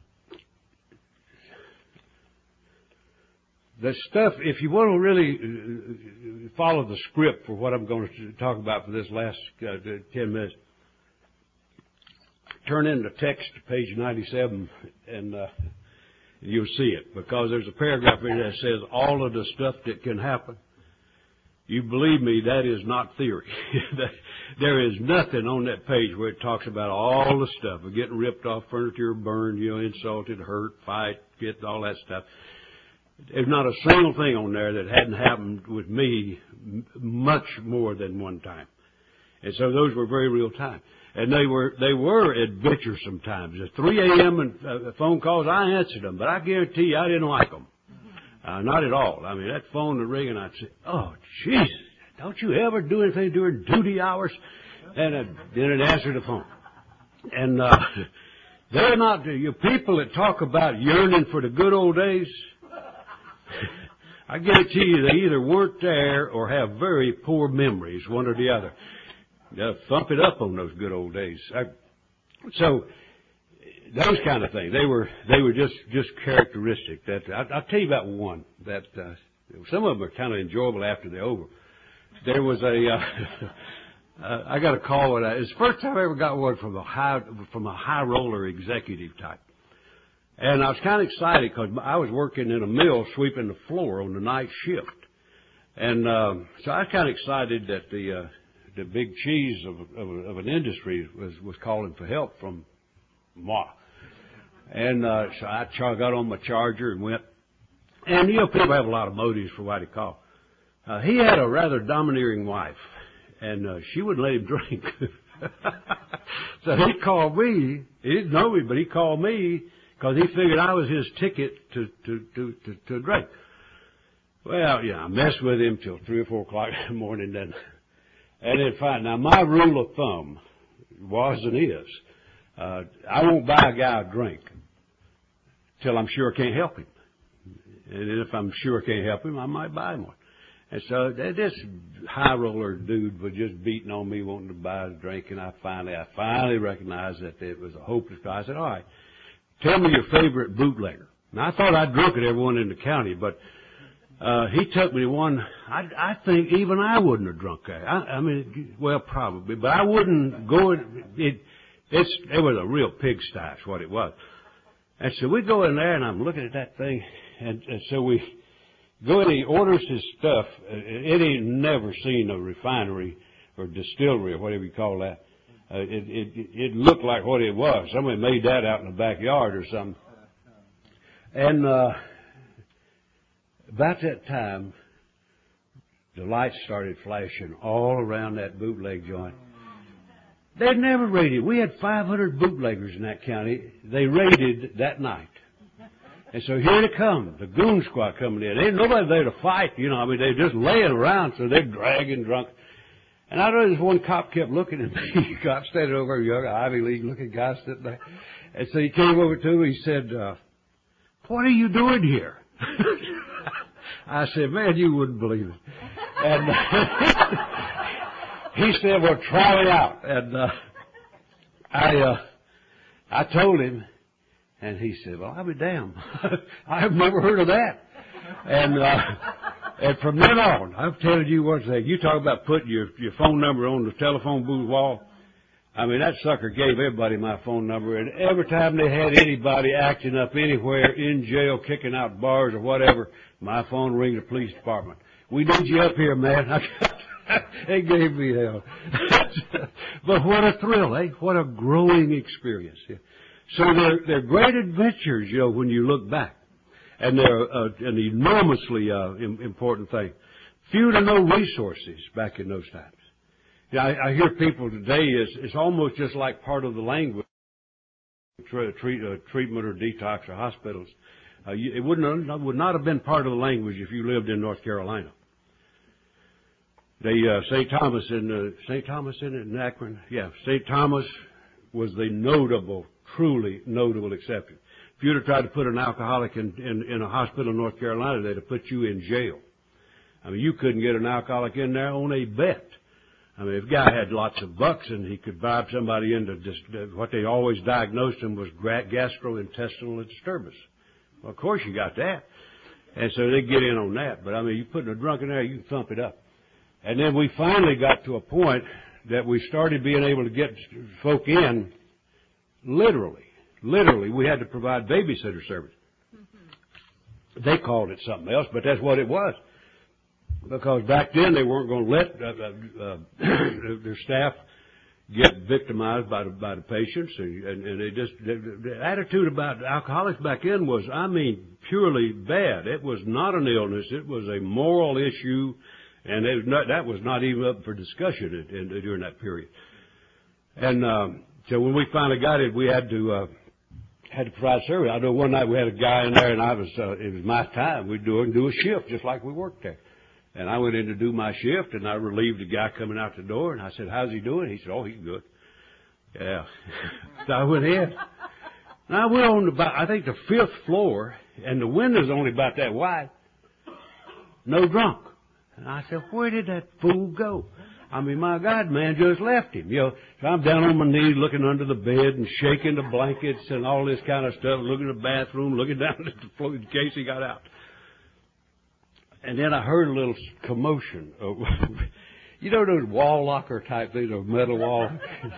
Speaker 1: The stuff, if you want to really follow the script for what I'm going to talk about for this last 10 minutes, turn in the text to page 97 and you'll see it, because there's a paragraph in there that says all of the stuff that can happen. You believe me, that is not theory. There is nothing on that page where it talks about all the stuff of getting ripped off, furniture burned, insulted, hurt, fight, get all that stuff. There's not a single thing on there that hadn't happened with me much more than one time. And so those were very real time. And they were adventuresome times. At 3 a.m. and phone calls, I answered them, but I guarantee you I didn't like them. Not at all. I mean, that phone would ring and I'd say, oh, Jesus, don't you ever do anything during duty hours? And then I'd answer the phone. And they're not, you people that talk about yearning for the good old days, I guarantee you they either weren't there or have very poor memories, one or the other. They'll thump it up on those good old days. So those kind of things, they were just characteristic. That I'll tell you about one that some of them are kind of enjoyable after they're over. There was I got a call. It's the first time I ever got one from a high roller executive type. And I was kind of excited because I was working in a mill sweeping the floor on the night shift. And so I was kind of excited that the big cheese of an industry was calling for help from moi. And so I got on my charger and went. And, people have a lot of motives for why they call. He had a rather domineering wife, and she wouldn't let him drink. So he called me. He didn't know me, but he called me because he figured I was his ticket to drink. Well, yeah, I messed with him till 3 or 4 o'clock in the morning, and then fine. Now, my rule of thumb was and is, I won't buy a guy a drink till I'm sure I can't help him. And then if I'm sure I can't help him, I might buy him one. And so this high roller dude was just beating on me, wanting to buy a drink, and I finally recognized that it was a hopeless guy. I said, all right, tell me your favorite bootlegger. Now, I thought I'd drunk at everyone in the county, but he took me to one. I think even I wouldn't have drunk that. I mean, well, probably, but I wouldn't go. It was a real pigsty, is what it was. And so we go in there, and I'm looking at that thing, and so we go in. He orders his stuff. It ain't never seen a refinery or distillery or whatever you call that. It looked like what it was. Somebody made that out in the backyard or something. And about that time, the lights started flashing all around that bootleg joint. They'd never raided. We had 500 bootleggers in that county. They raided that night. And so here they come, the goon squad coming in. Ain't nobody there to fight, I mean, they're just laying around, so they're dragging drunk. And I know this one cop kept looking at me. Cop standing over, a young Ivy League looking guy sitting there. And so he came over to me. He said, what are you doing here? I said, man, you wouldn't believe it. And he said, well, try it out. And I told him, and he said, well, I'll be damned. I've never heard of that. And And from then on, I'm telling you one thing. You talk about putting your phone number on the telephone booth wall. I mean, that sucker gave everybody my phone number, and every time they had anybody acting up anywhere in jail, kicking out bars or whatever, my phone rang the police department. We need you up here, man. They gave me hell. But what a thrill, eh? What a growing experience. So they're great adventures, you know, when you look back. And they're an enormously important thing. Few to no resources back in those times. Yeah, I hear people today, it's almost just like part of the language, treatment or detox or hospitals. It would not have been part of the language if you lived in North Carolina. St. Thomas in Akron? Yeah, St. Thomas was the truly notable exception. If you'd have tried to put an alcoholic in a hospital in North Carolina, they'd have put you in jail. I mean, you couldn't get an alcoholic in there on a bet. I mean, if a guy had lots of bucks and he could bribe somebody into what they always diagnosed him was gastrointestinal disturbance. Well, of course you got that. And so they get in on that. But I mean, you put a drunk in there, you can thump it up. And then we finally got to a point that we started being able to get folk in literally. Literally, we had to provide babysitter service. Mm-hmm. They called it something else, but that's what it was. Because back then they weren't going to let their staff get victimized by the patients, and the attitude about alcoholics back then was, I mean, purely bad. It was not an illness; it was a moral issue, and that was not even up for discussion during that period. And so when we finally got it, we had to provide service. I know one night we had a guy in there, and it was my time. We'd do a shift just like we worked there. And I went in to do my shift, and I relieved the guy coming out the door, and I said, "How's he doing?" He said, "Oh, he's good." Yeah. So I went in. And I went on I think the 5th floor, and the window's only about that wide. No drunk. And I said, "Where did that fool go?" I mean, my God, man, just left him. You know, so I'm down on my knees looking under the bed and shaking the blankets and all this kind of stuff, looking at the bathroom, looking down at the floor in case he got out. And then I heard a little commotion. You know those wall locker type things, those metal wall?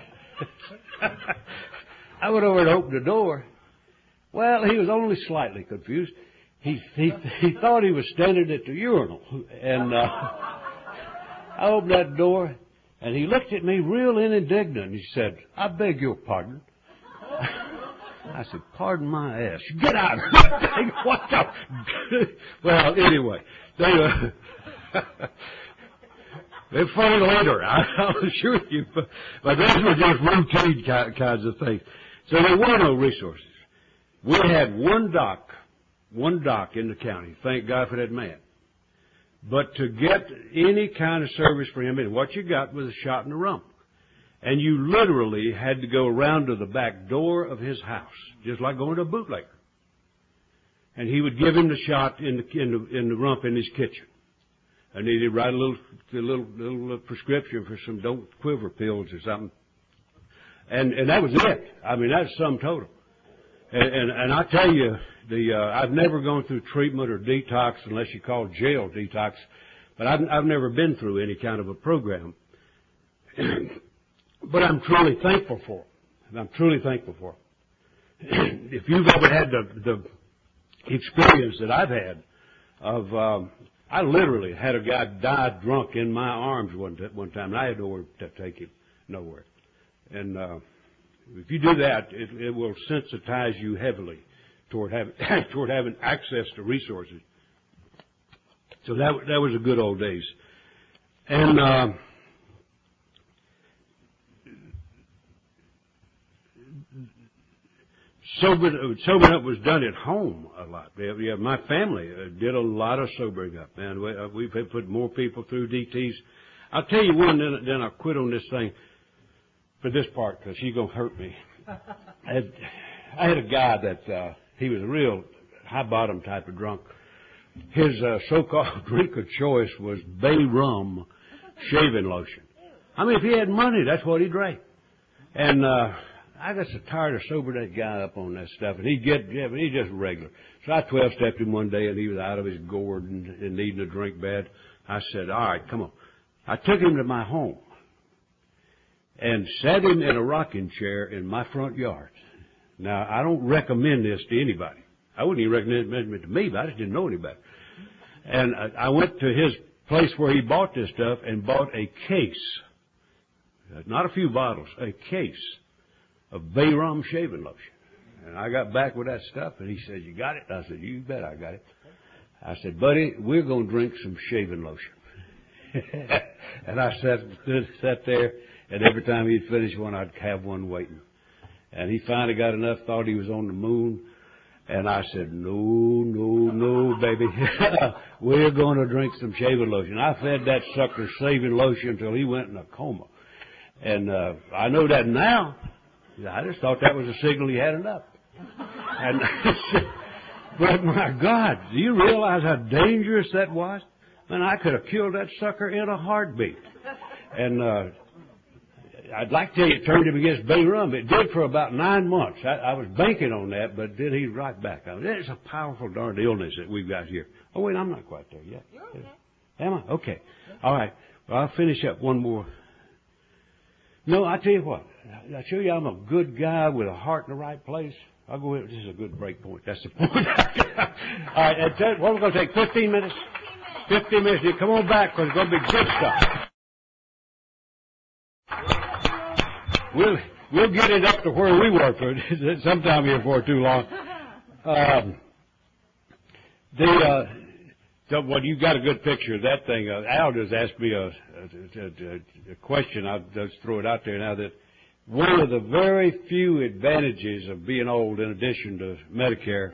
Speaker 1: I went over and opened the door. Well, he was only slightly confused. He thought he was standing at the urinal. And I opened that door, and he looked at me real indignant. He said, "I beg your pardon." I said, "Pardon my ass. Get out of here." What the? Well, anyway, they're funny later, I'll assure you. But those were just routine kinds of things. So there were no resources. We had one doc in the county. Thank God for that man. But to get any kind of service for him, and what you got was a shot in the rump. And you literally had to go around to the back door of his house, just like going to a bootlegger. And he would give him the shot in the rump in his kitchen. And he'd write a little prescription for some don't quiver pills or something. And that was it. I mean, that's sum total. And I tell you, I've never gone through treatment or detox unless you call jail detox, but I've never been through any kind of a program. But I'm truly thankful for it. I'm truly thankful for it. If you've ever had the experience that I've had of, I literally had a guy die drunk in my arms one time, and I had nowhere to take him, nowhere. And if you do that, it will sensitize you heavily toward having access to resources. So that was a good old days. And sobering up was done at home a lot. Yeah, my family did a lot of sobering up, man. We've put more people through DTs. I'll tell you one, then I'll quit on this thing for this part because she's going to hurt me. I had a guy that he was a real high-bottom type of drunk. His so-called drink of choice was Bay Rum shaving lotion. I mean, if he had money, that's what he drank. And I got so tired of sobering that guy up on that stuff, and he's just regular. So I 12-stepped him one day, and he was out of his gourd and needing a drink bad. I said, all right, come on. I took him to my home and sat him in a rocking chair in my front yard. Now, I don't recommend this to anybody. I wouldn't even recommend it to me, but I just didn't know any better. And I went to his place where he bought this stuff and bought a case, not a few bottles, a case of Bayrum shaving lotion. And I got back with that stuff, and he said, you got it? I said, you bet I got it. I said, buddy, we're going to drink some shaving lotion. And I sat there, and every time he'd finish one, I'd have one waiting. And he finally got enough, thought he was on the moon. And I said, no, baby. We're going to drink some shaving lotion. I fed that sucker shaving lotion until he went in a coma. And I know that now. I just thought that was a signal he had enough. And but my God, do you realize how dangerous that was? Man, I could have killed that sucker in a heartbeat. And I'd like to tell you it turned him against Bayrum. It did for about 9 months. I was banking on that, but then he's right back. I mean, it's a powerful darned illness that we've got here. Oh, wait, I'm not quite there yet. Am I? Okay. All right. Well, I'll finish up one more. No, I tell you what. I tell you I'm a good guy with a heart in the right place. I'll go ahead. This is a good break point. That's the point. All right. What we're going to take 15 minutes? 15 minutes. You come on back because it's going to be good stuff. We'll get it up to where we were for sometime here before too long. Well, you got a good picture of that thing. Al just asked me a question. I'll just throw it out there now. That one of the very few advantages of being old, in addition to Medicare,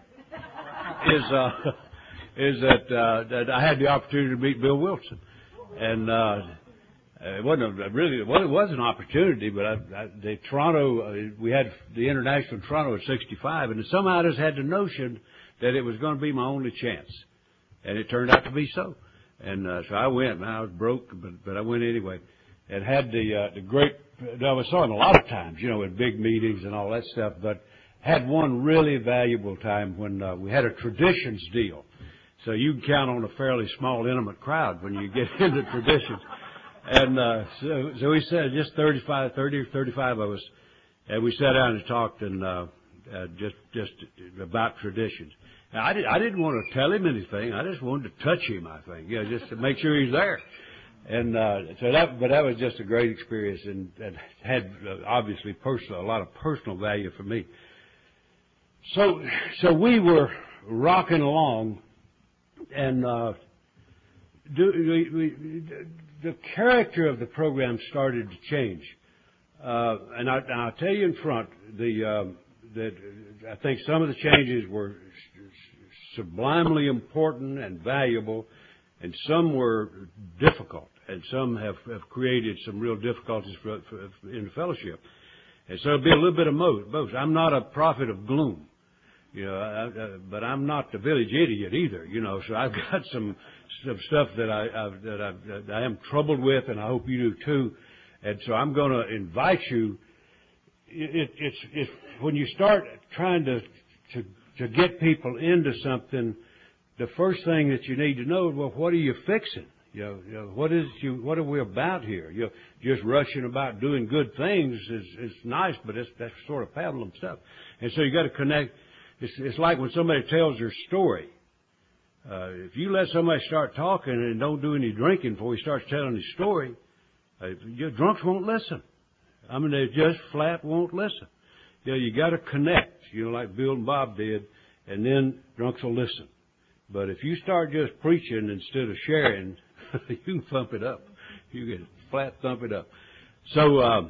Speaker 1: is that I had the opportunity to meet Bill Wilson, and it was an opportunity, but we had the International Toronto at 65, and somehow I just had the notion that it was going to be my only chance, and it turned out to be so. And so I went. I was broke, but I went anyway, and had the great. I saw him a lot of times, at big meetings and all that stuff, but had one really valuable time when we had a traditions deal. So you can count on a fairly small, intimate crowd when you get into traditions. And so we said just 30 or 35 of us, and we sat down and talked and just about traditions. Now, I didn't want to tell him anything. I just wanted to touch him, I think, just to make sure he's there. And but that was just a great experience, and had obviously a lot of personal value for me. So we were rocking along, and the character of the program started to change. And I'll tell you in front, that I think some of the changes were sublimely important and valuable, and some were difficult, and some have created some real difficulties in the fellowship. And so it'll be a little bit of both. I'm not a prophet of gloom, but I'm not the village idiot either, so I've got some stuff that I am troubled with, and I hope you do too. And so I'm going to invite you. It's when you start trying to get people into something, the first thing that you need to know is, well, what are you fixing? What are we about here? Just rushing about doing good things is nice, but that's sort of pablum stuff. And so you got to connect. It's like when somebody tells their story. If you let somebody start talking and don't do any drinking before he starts telling his story, your drunks won't listen. I mean, they just flat won't listen. You got to connect, like Bill and Bob did, and then drunks will listen. But if you start just preaching instead of sharing, you can thump it up. You can flat thump it up. So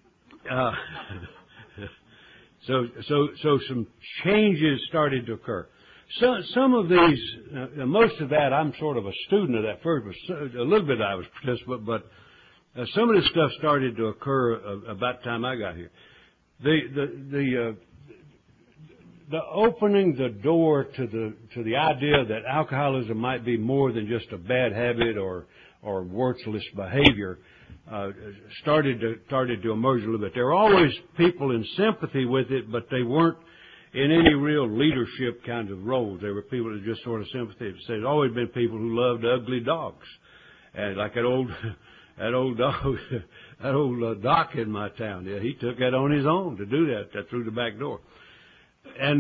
Speaker 1: some changes started to occur. So some of these, most of that, I'm sort of a student of that first, but a little bit I was a participant, but some of this stuff started to occur about the time I got here. The opening the door to the idea that alcoholism might be more than just a bad habit or worthless behavior started to emerge a little bit. There were always people in sympathy with it, but they weren't. in any real leadership kinds of roles. There were people that just sort of sympathetic. There's always been people who loved ugly dogs, and like that old dog, that old Doc in my town. Yeah, he took that on his own to do that through the back door. And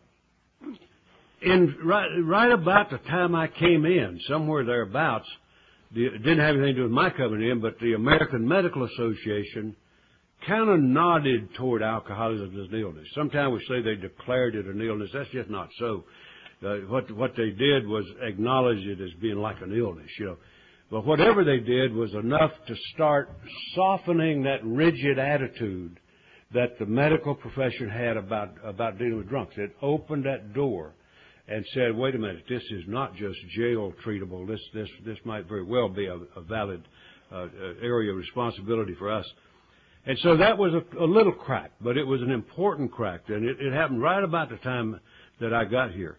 Speaker 1: right about the time I came in, somewhere thereabouts, it didn't have anything to do with my coming in, but the American Medical Association kind of nodded toward alcoholism as an illness. Sometimes we say they declared it an illness. That's just not so. What they did was acknowledge it as being like an illness, you know. But whatever they did was enough to start softening that rigid attitude that the medical profession had about dealing with drunks. It opened that door and said, wait a minute, this is not just jail treatable. This might very well be a valid area of responsibility for us. And so that was a little crack, but it was an important crack, and it happened right about the time that I got here.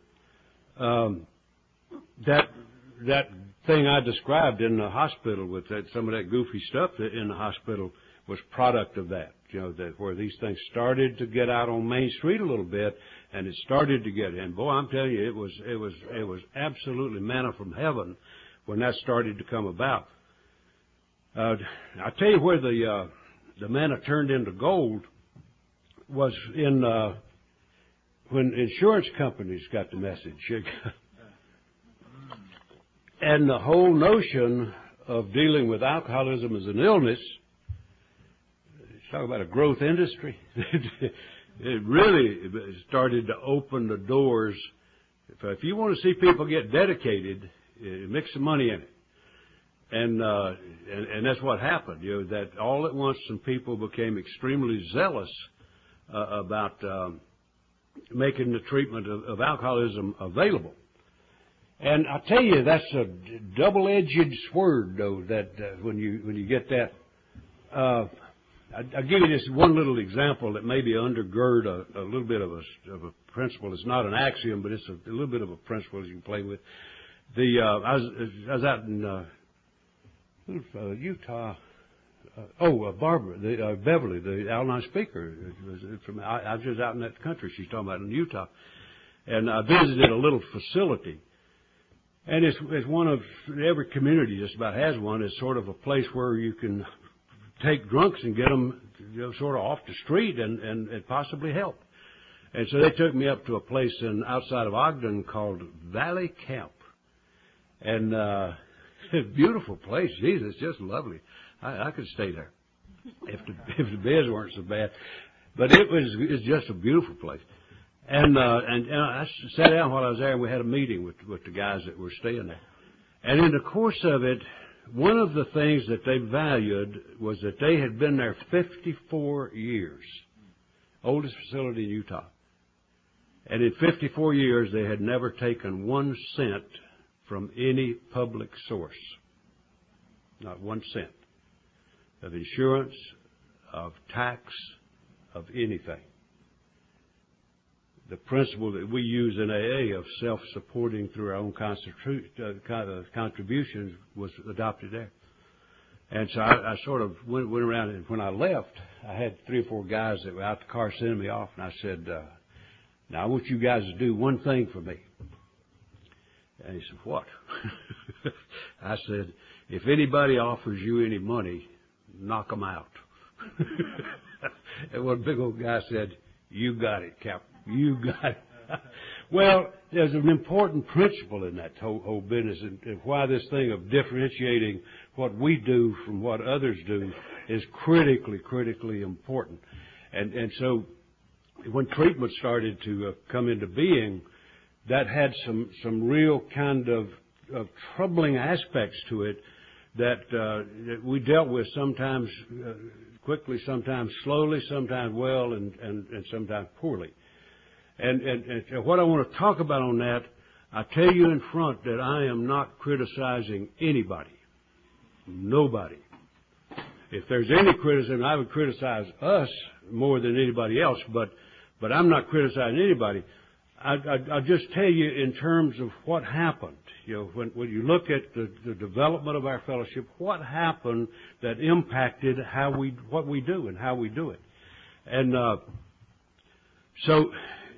Speaker 1: That thing I described in the hospital with some of that goofy stuff in the hospital was product of that. You know, that where these things started to get out on Main Street a little bit, and it started to get in. Boy, I'm telling you, it was absolutely manna from heaven when that started to come about. I'll tell you where the manna turned into gold was in when insurance companies got the message. And the whole notion of dealing with alcoholism as an illness, talk about a growth industry. It really started to open the doors. If you want to see people get dedicated, mix some money in it. And that's what happened. You know, that all at once some people became extremely zealous about making the treatment of alcoholism available. And I tell you, that's a double-edged sword, though. That when you get that, I'll give you this one little example that maybe undergird a little bit of a principle. It's not an axiom, but it's a little bit of a principle you can play with. I was out in Utah. Barbara, Beverly, the Al-Anon speaker. I was just out in that country she's talking about in Utah, and I visited a little facility. And it's one of every community just about has one. It's sort of a place where you can take drunks and get them, you know, sort of off the street and possibly help. And so they took me up to a place outside of Ogden called Valley Camp, and a beautiful place. Jesus, just lovely. I could stay there if the beds weren't so bad. But it's just a beautiful place. And I sat down while I was there, and we had a meeting with the guys that were staying there. And in the course of it, one of the things that they valued was that they had been there 54 years, oldest facility in Utah. And in 54 years, they had never taken 1 cent from any public source. Not 1 cent of insurance, of tax, of anything. The principle that we use in AA of self-supporting through our own contributions was adopted there. And so I sort of went around, and when I left, I had 3 or 4 guys that were out the car sending me off, and I said, now I want you guys to do one thing for me. And he said, what? I said, if anybody offers you any money, knock them out. And one big old guy said, you got it, Captain. You got it. Well, there's an important principle in that whole business, and why this thing of differentiating what we do from what others do is critically important. And so when treatment started to come into being, that had some real kind of troubling aspects to it that we dealt with sometimes quickly, sometimes slowly, sometimes well, and sometimes poorly. And what I want to talk about on that, I tell you in front that I am not criticizing anybody. Nobody. If there's any criticism, I would criticize us more than anybody else, but I'm not criticizing anybody. I'll just tell you in terms of what happened. You know, when you look at the development of our fellowship, what happened that impacted what we do and how we do it. And so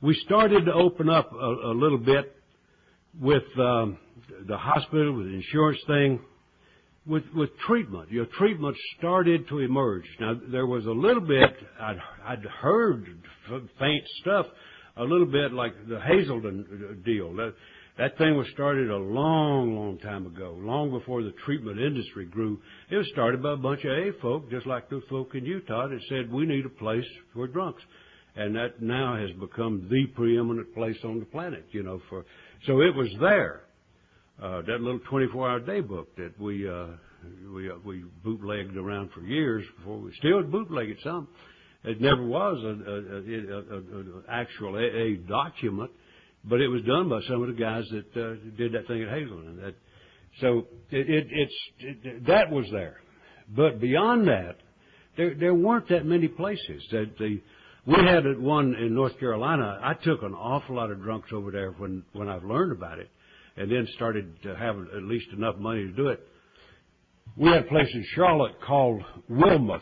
Speaker 1: we started to open up a little bit with the hospital, with the insurance thing, with treatment. Treatment started to emerge. Now, there was a little bit, I'd heard faint stuff, a little bit like the Hazelden deal. That thing was started a long, long time ago, long before the treatment industry grew. It was started by a bunch of AA folk, just like the folk in Utah, that said, we need a place for drunks. And that now has become the preeminent place on the planet, so it was there. That little 24-hour day book that we bootlegged around for years before we still bootlegged some. It never was an actual AA document, but it was done by some of the guys that did that thing at Hazelden. So that was there. But beyond that, there weren't that many places. We had one in North Carolina. I took an awful lot of drunks over there when I learned about it, and then started to have at least enough money to do it. We had a place in Charlotte called Wilmouth,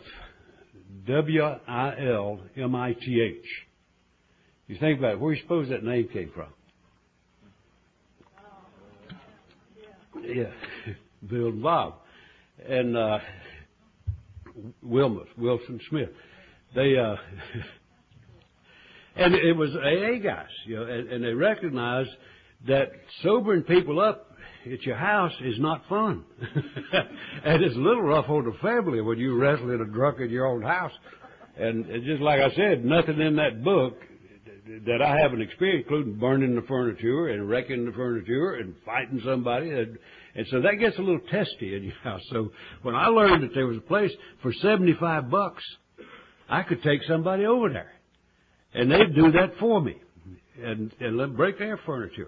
Speaker 1: Wilmith. You think about it, where do you suppose that name came from? Yeah, Bill and Bob. And Wilmouth, Wilson Smith. They and it was AA guys, and they recognized that sobering people up at your house is not fun. And it's a little rough on the family when you wrestling a drunk in your own house. And just like I said, nothing in that book that I haven't experienced, including burning the furniture and wrecking the furniture and fighting somebody. And so that gets a little testy in your house. So when I learned that there was a place for $75, I could take somebody over there. And they'd do that for me. And let them break their furniture.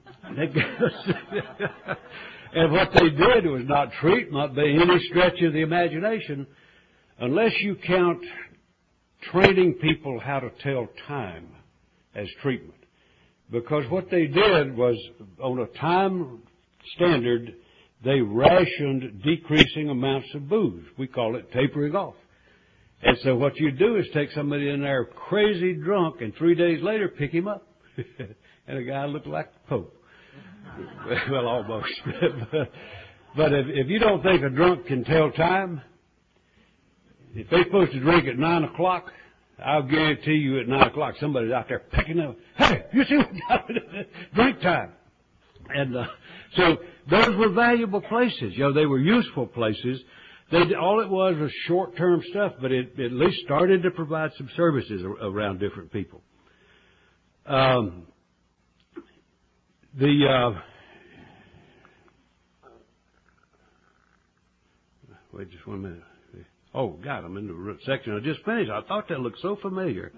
Speaker 1: And what they did was not treatment by any stretch of the imagination, unless you count training people how to tell time as treatment. Because what they did was, on a time standard, they rationed decreasing amounts of booze. We call it tapering off. And so what you do is take somebody in there crazy drunk, and 3 days later pick him up. And the guy looked like the Pope. Well, almost. But if you don't think a drunk can tell time, if they're supposed to drink at 9 o'clock, I'll guarantee you at 9 o'clock somebody's out there picking up. Hey, you see what drink time. And so those were valuable places. They were useful places. All it was short-term stuff, but it at least started to provide some services around different people. Wait just 1 minute. Oh, God, I'm in the section I just finished. I thought that looked so familiar.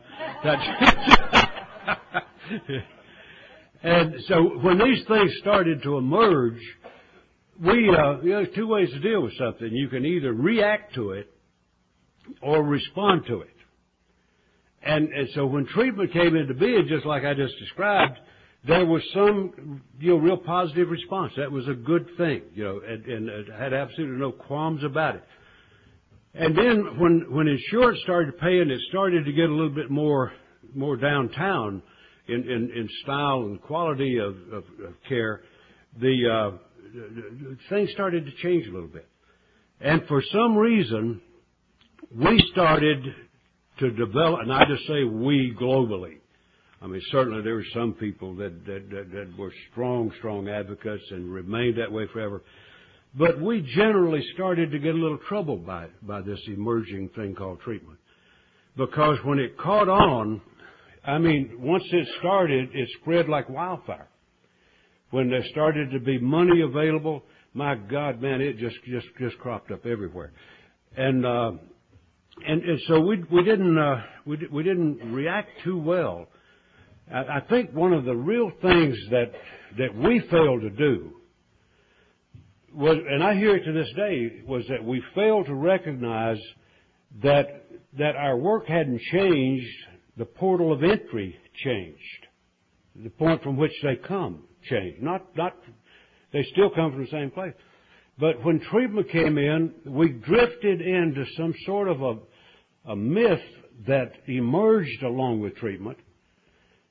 Speaker 1: And so when these things started to emerge, there's two ways to deal with something. You can either react to it or respond to it. And so when treatment came into being, just like I just described, there was some, real positive response. That was a good thing, and had absolutely no qualms about it. And then when insurance started paying, it started to get a little bit more downtown in style and quality of care. The things started to change a little bit. And for some reason, we started to develop, and I just say we globally. I mean, certainly there were some people that were strong advocates and remained that way forever. But we generally started to get a little troubled by this emerging thing called treatment. Because when it caught on, once it started, it spread like wildfire. When there started to be money available, my God, man, it just cropped up everywhere. And so we didn't react too well. I think one of the real things that we failed to do was, and I hear it to this day, was that we failed to recognize that our work hadn't changed, the portal of entry changed. The point from which they come changed. Not they still come from the same place. But when treatment came in, we drifted into some sort of a myth that emerged along with treatment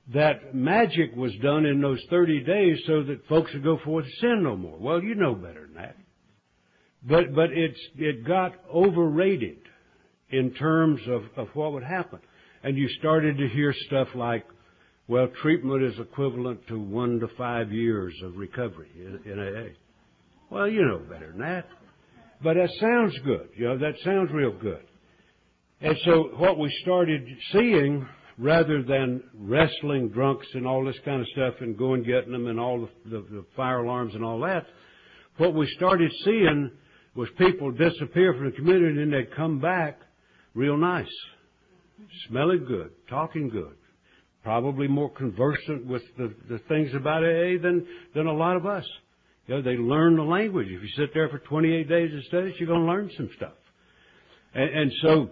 Speaker 1: that magic was done in those 30 days so that folks would go forth and sin no more. Well, you know better than that. But it got overrated in terms of what would happen. And you started to hear stuff like, well, treatment is equivalent to 1 to 5 years of recovery in AA. Well, you know better than that. But that sounds good. That sounds real good. And so what we started seeing, rather than wrestling drunks and all this kind of stuff and going getting them and all the fire alarms and all that, what we started seeing was people disappear from the community and they'd come back real nice, smelling good, talking good, probably more conversant with the things about AA than a lot of us. They learn the language. If you sit there for 28 days of studies, you're going to learn some stuff. And so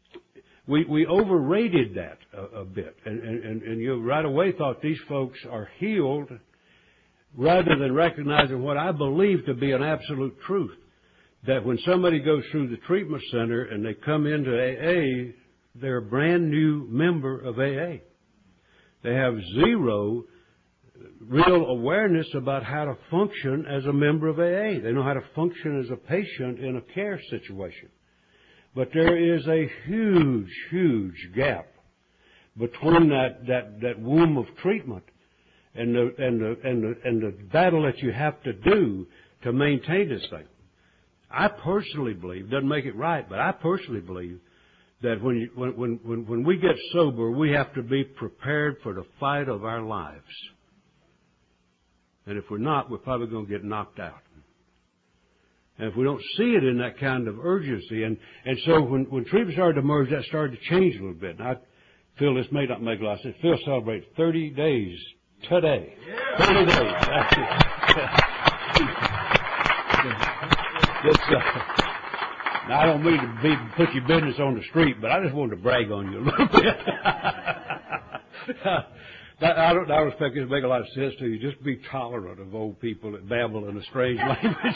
Speaker 1: we overrated that a bit. And you right away thought these folks are healed rather than recognizing what I believe to be an absolute truth. That when somebody goes through the treatment center and they come into AA, they're a brand new member of AA. They have zero real awareness about how to function as a member of AA. They know how to function as a patient in a care situation. But there is a huge, huge gap between that womb of treatment and the battle that you have to do to maintain this thing. I personally believe, doesn't make it right, but I personally believe that when we get sober, we have to be prepared for the fight of our lives. And if we're not, we're probably going to get knocked out. And if we don't see it in that kind of urgency, and so when treatment started to emerge, that started to change a little bit. And I feel this may not make a lot of sense. Phil celebrates 30 days today. Yeah. 30 days. Now, I don't mean to put your business on the street, but I just wanted to brag on you a little bit. I don't expect it to make a lot of sense to you. Just be tolerant of old people that babble in a strange language.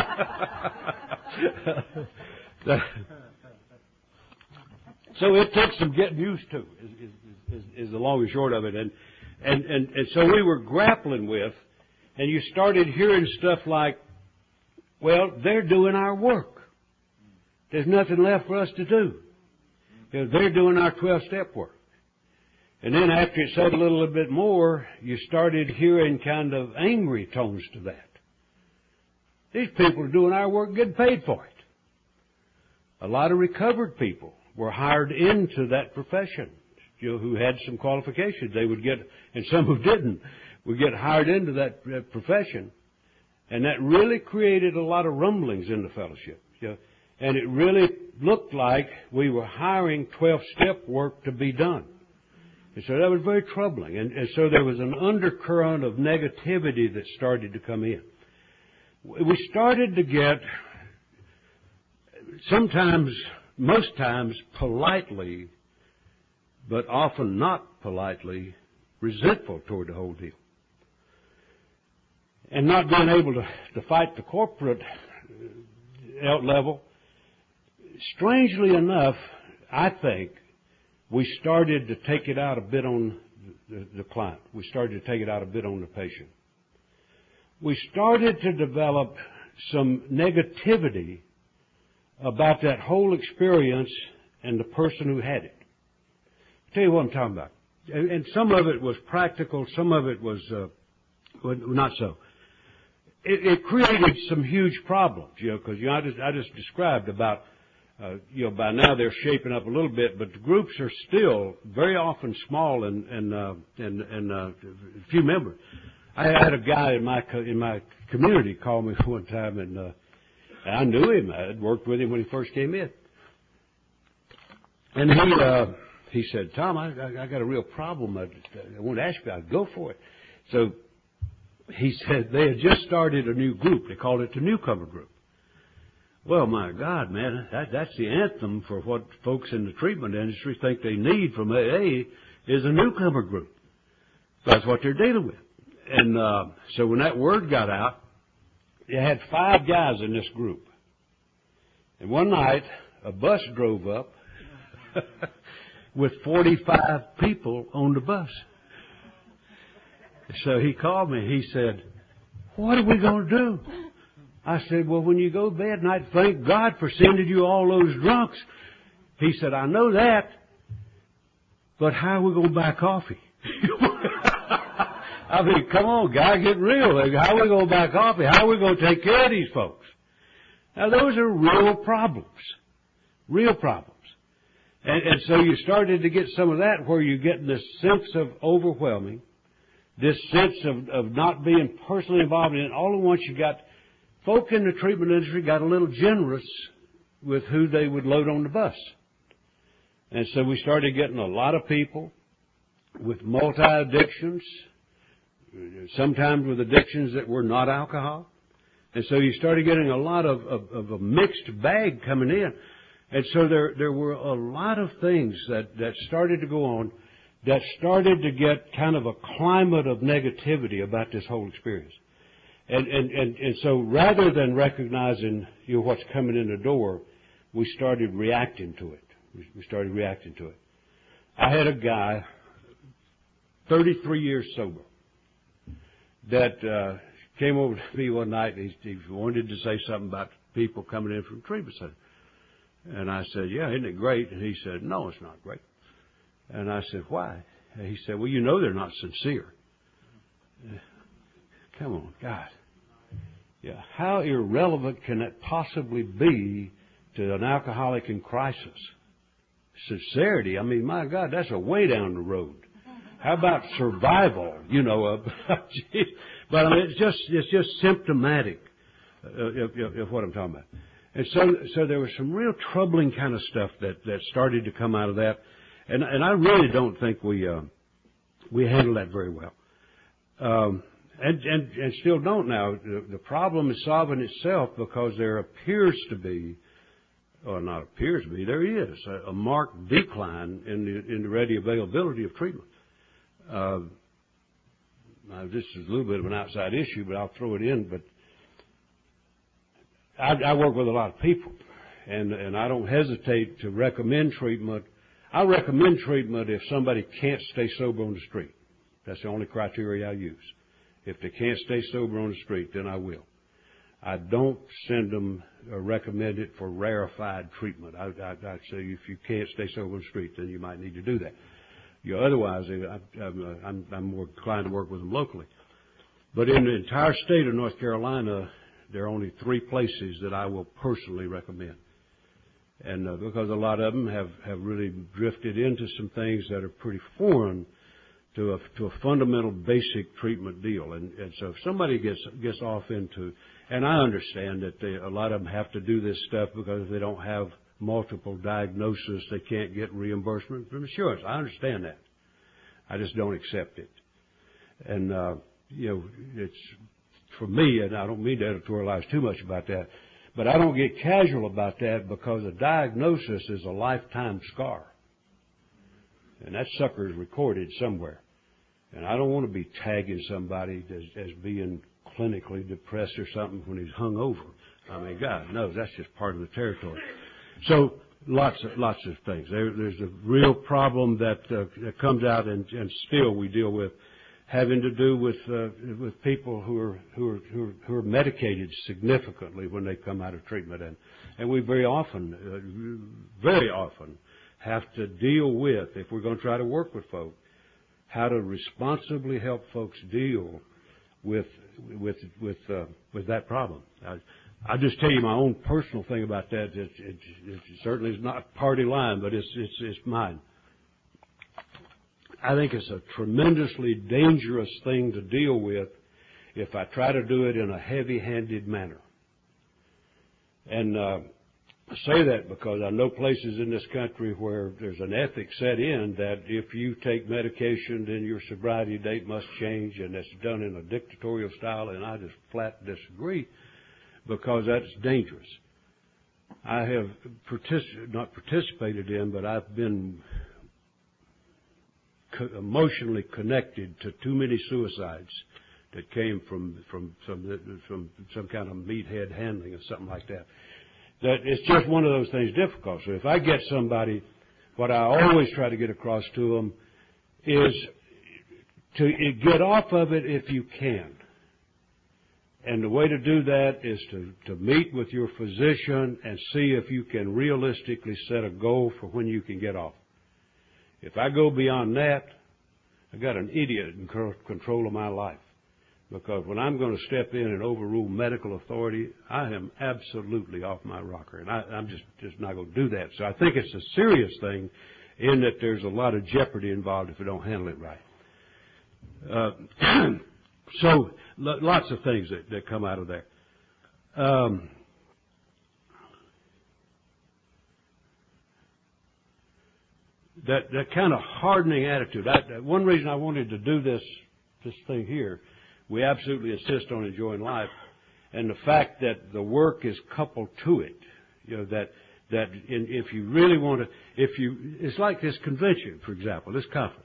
Speaker 1: So it took some getting used to, is the long and short of it. And so we were grappling with, and you started hearing stuff like, well, they're doing our work. There's nothing left for us to do. They're doing our 12-step work. And then after it said a little bit more, you started hearing kind of angry tones to that. These people are doing our work, getting paid for it. A lot of recovered people were hired into that profession, who had some qualifications. They would get, and some who didn't, would get hired into that profession. And that really created a lot of rumblings in the fellowship. And it really looked like we were hiring 12-step work to be done. And so that was very troubling. And so there was an undercurrent of negativity that started to come in. We started to get, sometimes, most times, politely, but often not politely, resentful toward the whole deal. And not being able to fight the corporate level. Strangely enough, I think, we started to take it out a bit on the client. We started to take it out a bit on the patient. We started to develop some negativity about that whole experience and the person who had it. I'll tell you what I'm talking about. And some of it was practical, some of it was not so. It created some huge problems, because I just described about, by now they're shaping up a little bit, but the groups are still very often small and few members. I had a guy in my community call me one time, and I knew him. I had worked with him when he first came in, and he said, "Tom, I got a real problem. I want to ask you. I'd go for it." So he said they had just started a new group. They called it the Newcomer Group. Well, my God, man, that's the anthem for what folks in the treatment industry think they need from AA is a newcomer group. That's what they're dealing with. And so when that word got out, you had 5 guys in this group. And one night, a bus drove up with 45 people on the bus. So he called me. He said, "What are we going to do?" I said, "Well, when you go to bed tonight, thank God for sending you all those drunks." He said, "I know that, but how are we going to buy coffee?" I mean, come on, guy, get real. How are we going to buy coffee? How are we going to take care of these folks? Now, those are real problems. Real problems. And so you started to get some of that where you're getting this sense of overwhelming, this sense of not being personally involved in it. All at once you got folk in the treatment industry got a little generous with who they would load on the bus. And so we started getting a lot of people with multi-addictions, sometimes with addictions that were not alcohol. And so you started getting a lot of a mixed bag coming in. And so there were a lot of things that started to go on that started to get kind of a climate of negativity about this whole experience. And so rather than recognizing, what's coming in the door, we started reacting to it. We started reacting to it. I had a guy, 33 years sober, that came over to me one night and he wanted to say something about people coming in from the treatment center. And I said, "Yeah, isn't it great?" And he said, "No, it's not great." And I said, "Why?" And he said, "Well, they're not sincere." Come on, God. Yeah, how irrelevant can that possibly be to an alcoholic in crisis? Sincerity, I mean, my God, that's a way down the road. How about survival? But I mean, it's just symptomatic of what I'm talking about. And so there was some real troubling kind of stuff that started to come out of that, and I really don't think we handled that very well, and still don't now. The problem is solving itself because there appears to be, or not appears to be, there is a marked decline in the ready availability of treatment. Now, this is a little bit of an outside issue, but I'll throw it in. But I work with a lot of people, and I don't hesitate to recommend treatment. I recommend treatment if somebody can't stay sober on the street. That's the only criteria I use. If they can't stay sober on the street, then I will. I don't send them or recommend it for rarefied treatment. I'd say if you can't stay sober on the street, then you might need to do that. Otherwise, I'm more inclined to work with them locally. But in the entire state of North Carolina, there are only 3 places that I will personally recommend. And because a lot of them have really drifted into some things that are pretty foreign to a fundamental basic treatment deal. And so if somebody gets off into, and I understand that a lot of them have to do this stuff because if they don't have multiple diagnosis, they can't get reimbursement from insurance. I understand that. I just don't accept it. And, it's, for me, and I don't mean to editorialize too much about that, but I don't get casual about that because a diagnosis is a lifetime scar. And that sucker is recorded somewhere. And I don't want to be tagging somebody as being clinically depressed or something when he's hung over. I mean, God knows that's just part of the territory. So lots of things. There's a real problem that comes out, and still we deal with, having to do with people who are medicated significantly when they come out of treatment, and we very often have to deal with, if we're going to try to work with folk, how to responsibly help folks deal with that problem. I'll just tell you my own personal thing about that. It certainly is not party line, but it's mine. I think it's a tremendously dangerous thing to deal with if I try to do it in a heavy-handed manner. And I say that because I know places in this country where there's an ethic set in that if you take medication, then your sobriety date must change, and that's done in a dictatorial style, and I just flat disagree because that's dangerous. I have not participated in, but I've been emotionally connected to too many suicides that came from some kind of meathead handling or something like that. That it's just one of those things difficult. So if I get somebody, what I always try to get across to them is to get off of it if you can. And the way to do that is to meet with your physician and see if you can realistically set a goal for when you can get off. If I go beyond that, I got an idiot in control of my life. Because when I'm going to step in and overrule medical authority, I am absolutely off my rocker. And I'm just not going to do that. So I think it's a serious thing in that there's a lot of jeopardy involved if we don't handle it right. So lots of things that come out of there. That kind of hardening attitude. One reason I wanted to do this thing here, we absolutely insist on enjoying life, and the fact that the work is coupled to it. You know, that if you really want to, it's like this convention, for example, this conference.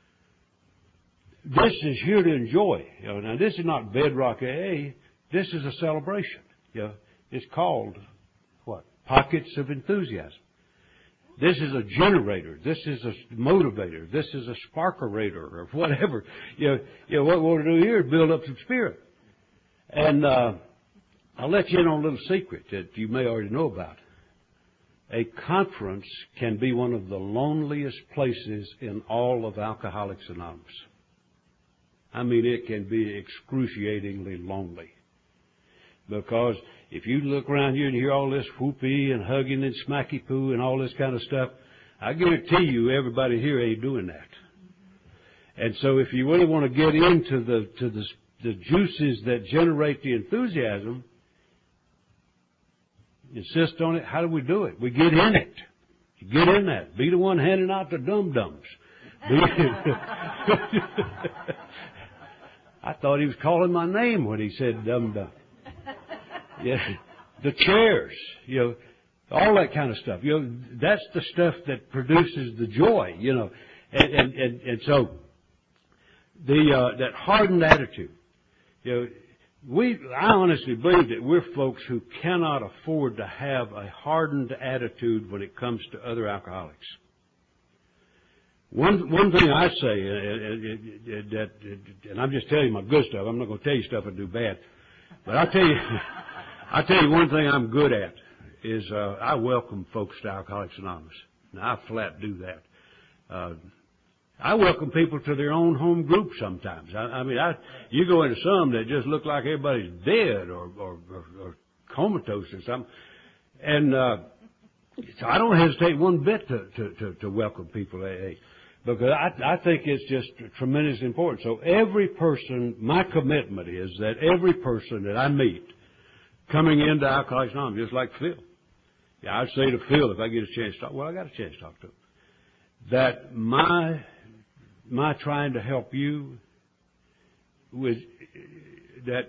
Speaker 1: This is here to enjoy. You know, now this is not bedrock AA. This is a celebration. You know, it's called what? Pockets of Enthusiasm. This is a generator. This is a motivator. This is a sparkerator or whatever. You know what we want to do here is build up some spirit. And I'll let you in on a little secret that you may already know about. A conference can be one of the loneliest places in all of Alcoholics Anonymous. I mean, it can be excruciatingly lonely. Because if you look around here and hear all this whoopee and hugging and smacky poo and all this kind of stuff, I guarantee you everybody here ain't doing that. And so if you really want to get into the juices that generate the enthusiasm, insist on it. How do we do it? We get in it. You get in that. Be the one handing out the dum-dums. I thought he was calling my name when he said dum-dum. Yeah, the chairs, you know, all that kind of stuff. You know, that's the stuff that produces the joy, you know. And so that hardened attitude, you know, I honestly believe that we're folks who cannot afford to have a hardened attitude when it comes to other alcoholics. One thing I say, and I'm just telling you my good stuff. I'm not going to tell you stuff I do bad, but I'll tell you one thing I'm good at is I welcome folks to Alcoholics Anonymous. Now I flat do that. I welcome people to their own home group sometimes. You go into some that just look like everybody's dead or comatose or something, and so I don't hesitate one bit to welcome people to AA. Because I think it's just tremendously important. So every person, my commitment is that every person that I meet coming into Alcoholics Anonymous, just like Phil. Yeah, I'd say to Phil, if I get a chance to talk, well, I got a chance to talk to him, that my trying to help you with that,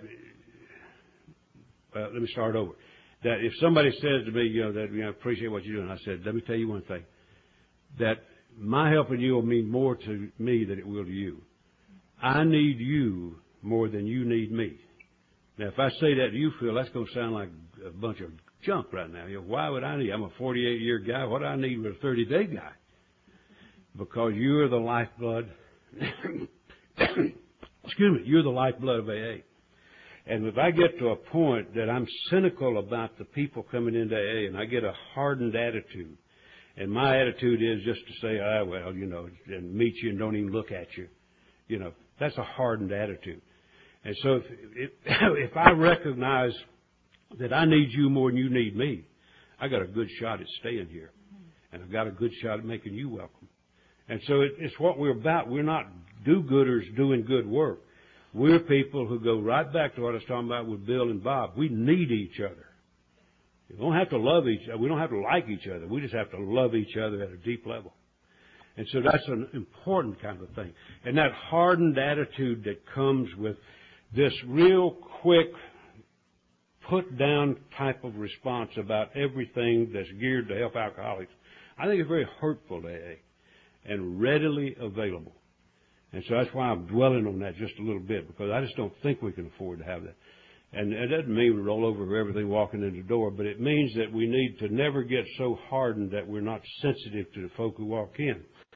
Speaker 1: let me start over. That if somebody says to me, you know, that, you know, I appreciate what you're doing, I said, let me tell you one thing, that my helping you will mean more to me than it will to you. I need you more than you need me. Now, if I say that to you, Phil, that's going to sound like a bunch of junk right now. You know, why would I need? I'm a 48-year guy. What do I need with a 30-day guy? Because you're the lifeblood. Excuse me. You're the lifeblood of AA. And if I get to a point that I'm cynical about the people coming into AA and I get a hardened attitude, and my attitude is just to say, well, you know, and meet you and don't even look at you. You know, that's a hardened attitude. And so if I recognize that I need you more than you need me, I got a good shot at staying here. And I've got a good shot at making you welcome. And so it's what we're about. We're not do-gooders doing good work. We're people who go right back to what I was talking about with Bill and Bob. We need each other. We don't have to love each other. We don't have to like each other. We just have to love each other at a deep level. And so that's an important kind of thing. And that hardened attitude that comes with this real quick, put-down type of response about everything that's geared to help alcoholics, I think it's very hurtful to AA and readily available. And so that's why I'm dwelling on that just a little bit, because I just don't think we can afford to have that. And it doesn't mean we roll over everything walking in the door, but it means that we need to never get so hardened that we're not sensitive to the folk who walk in.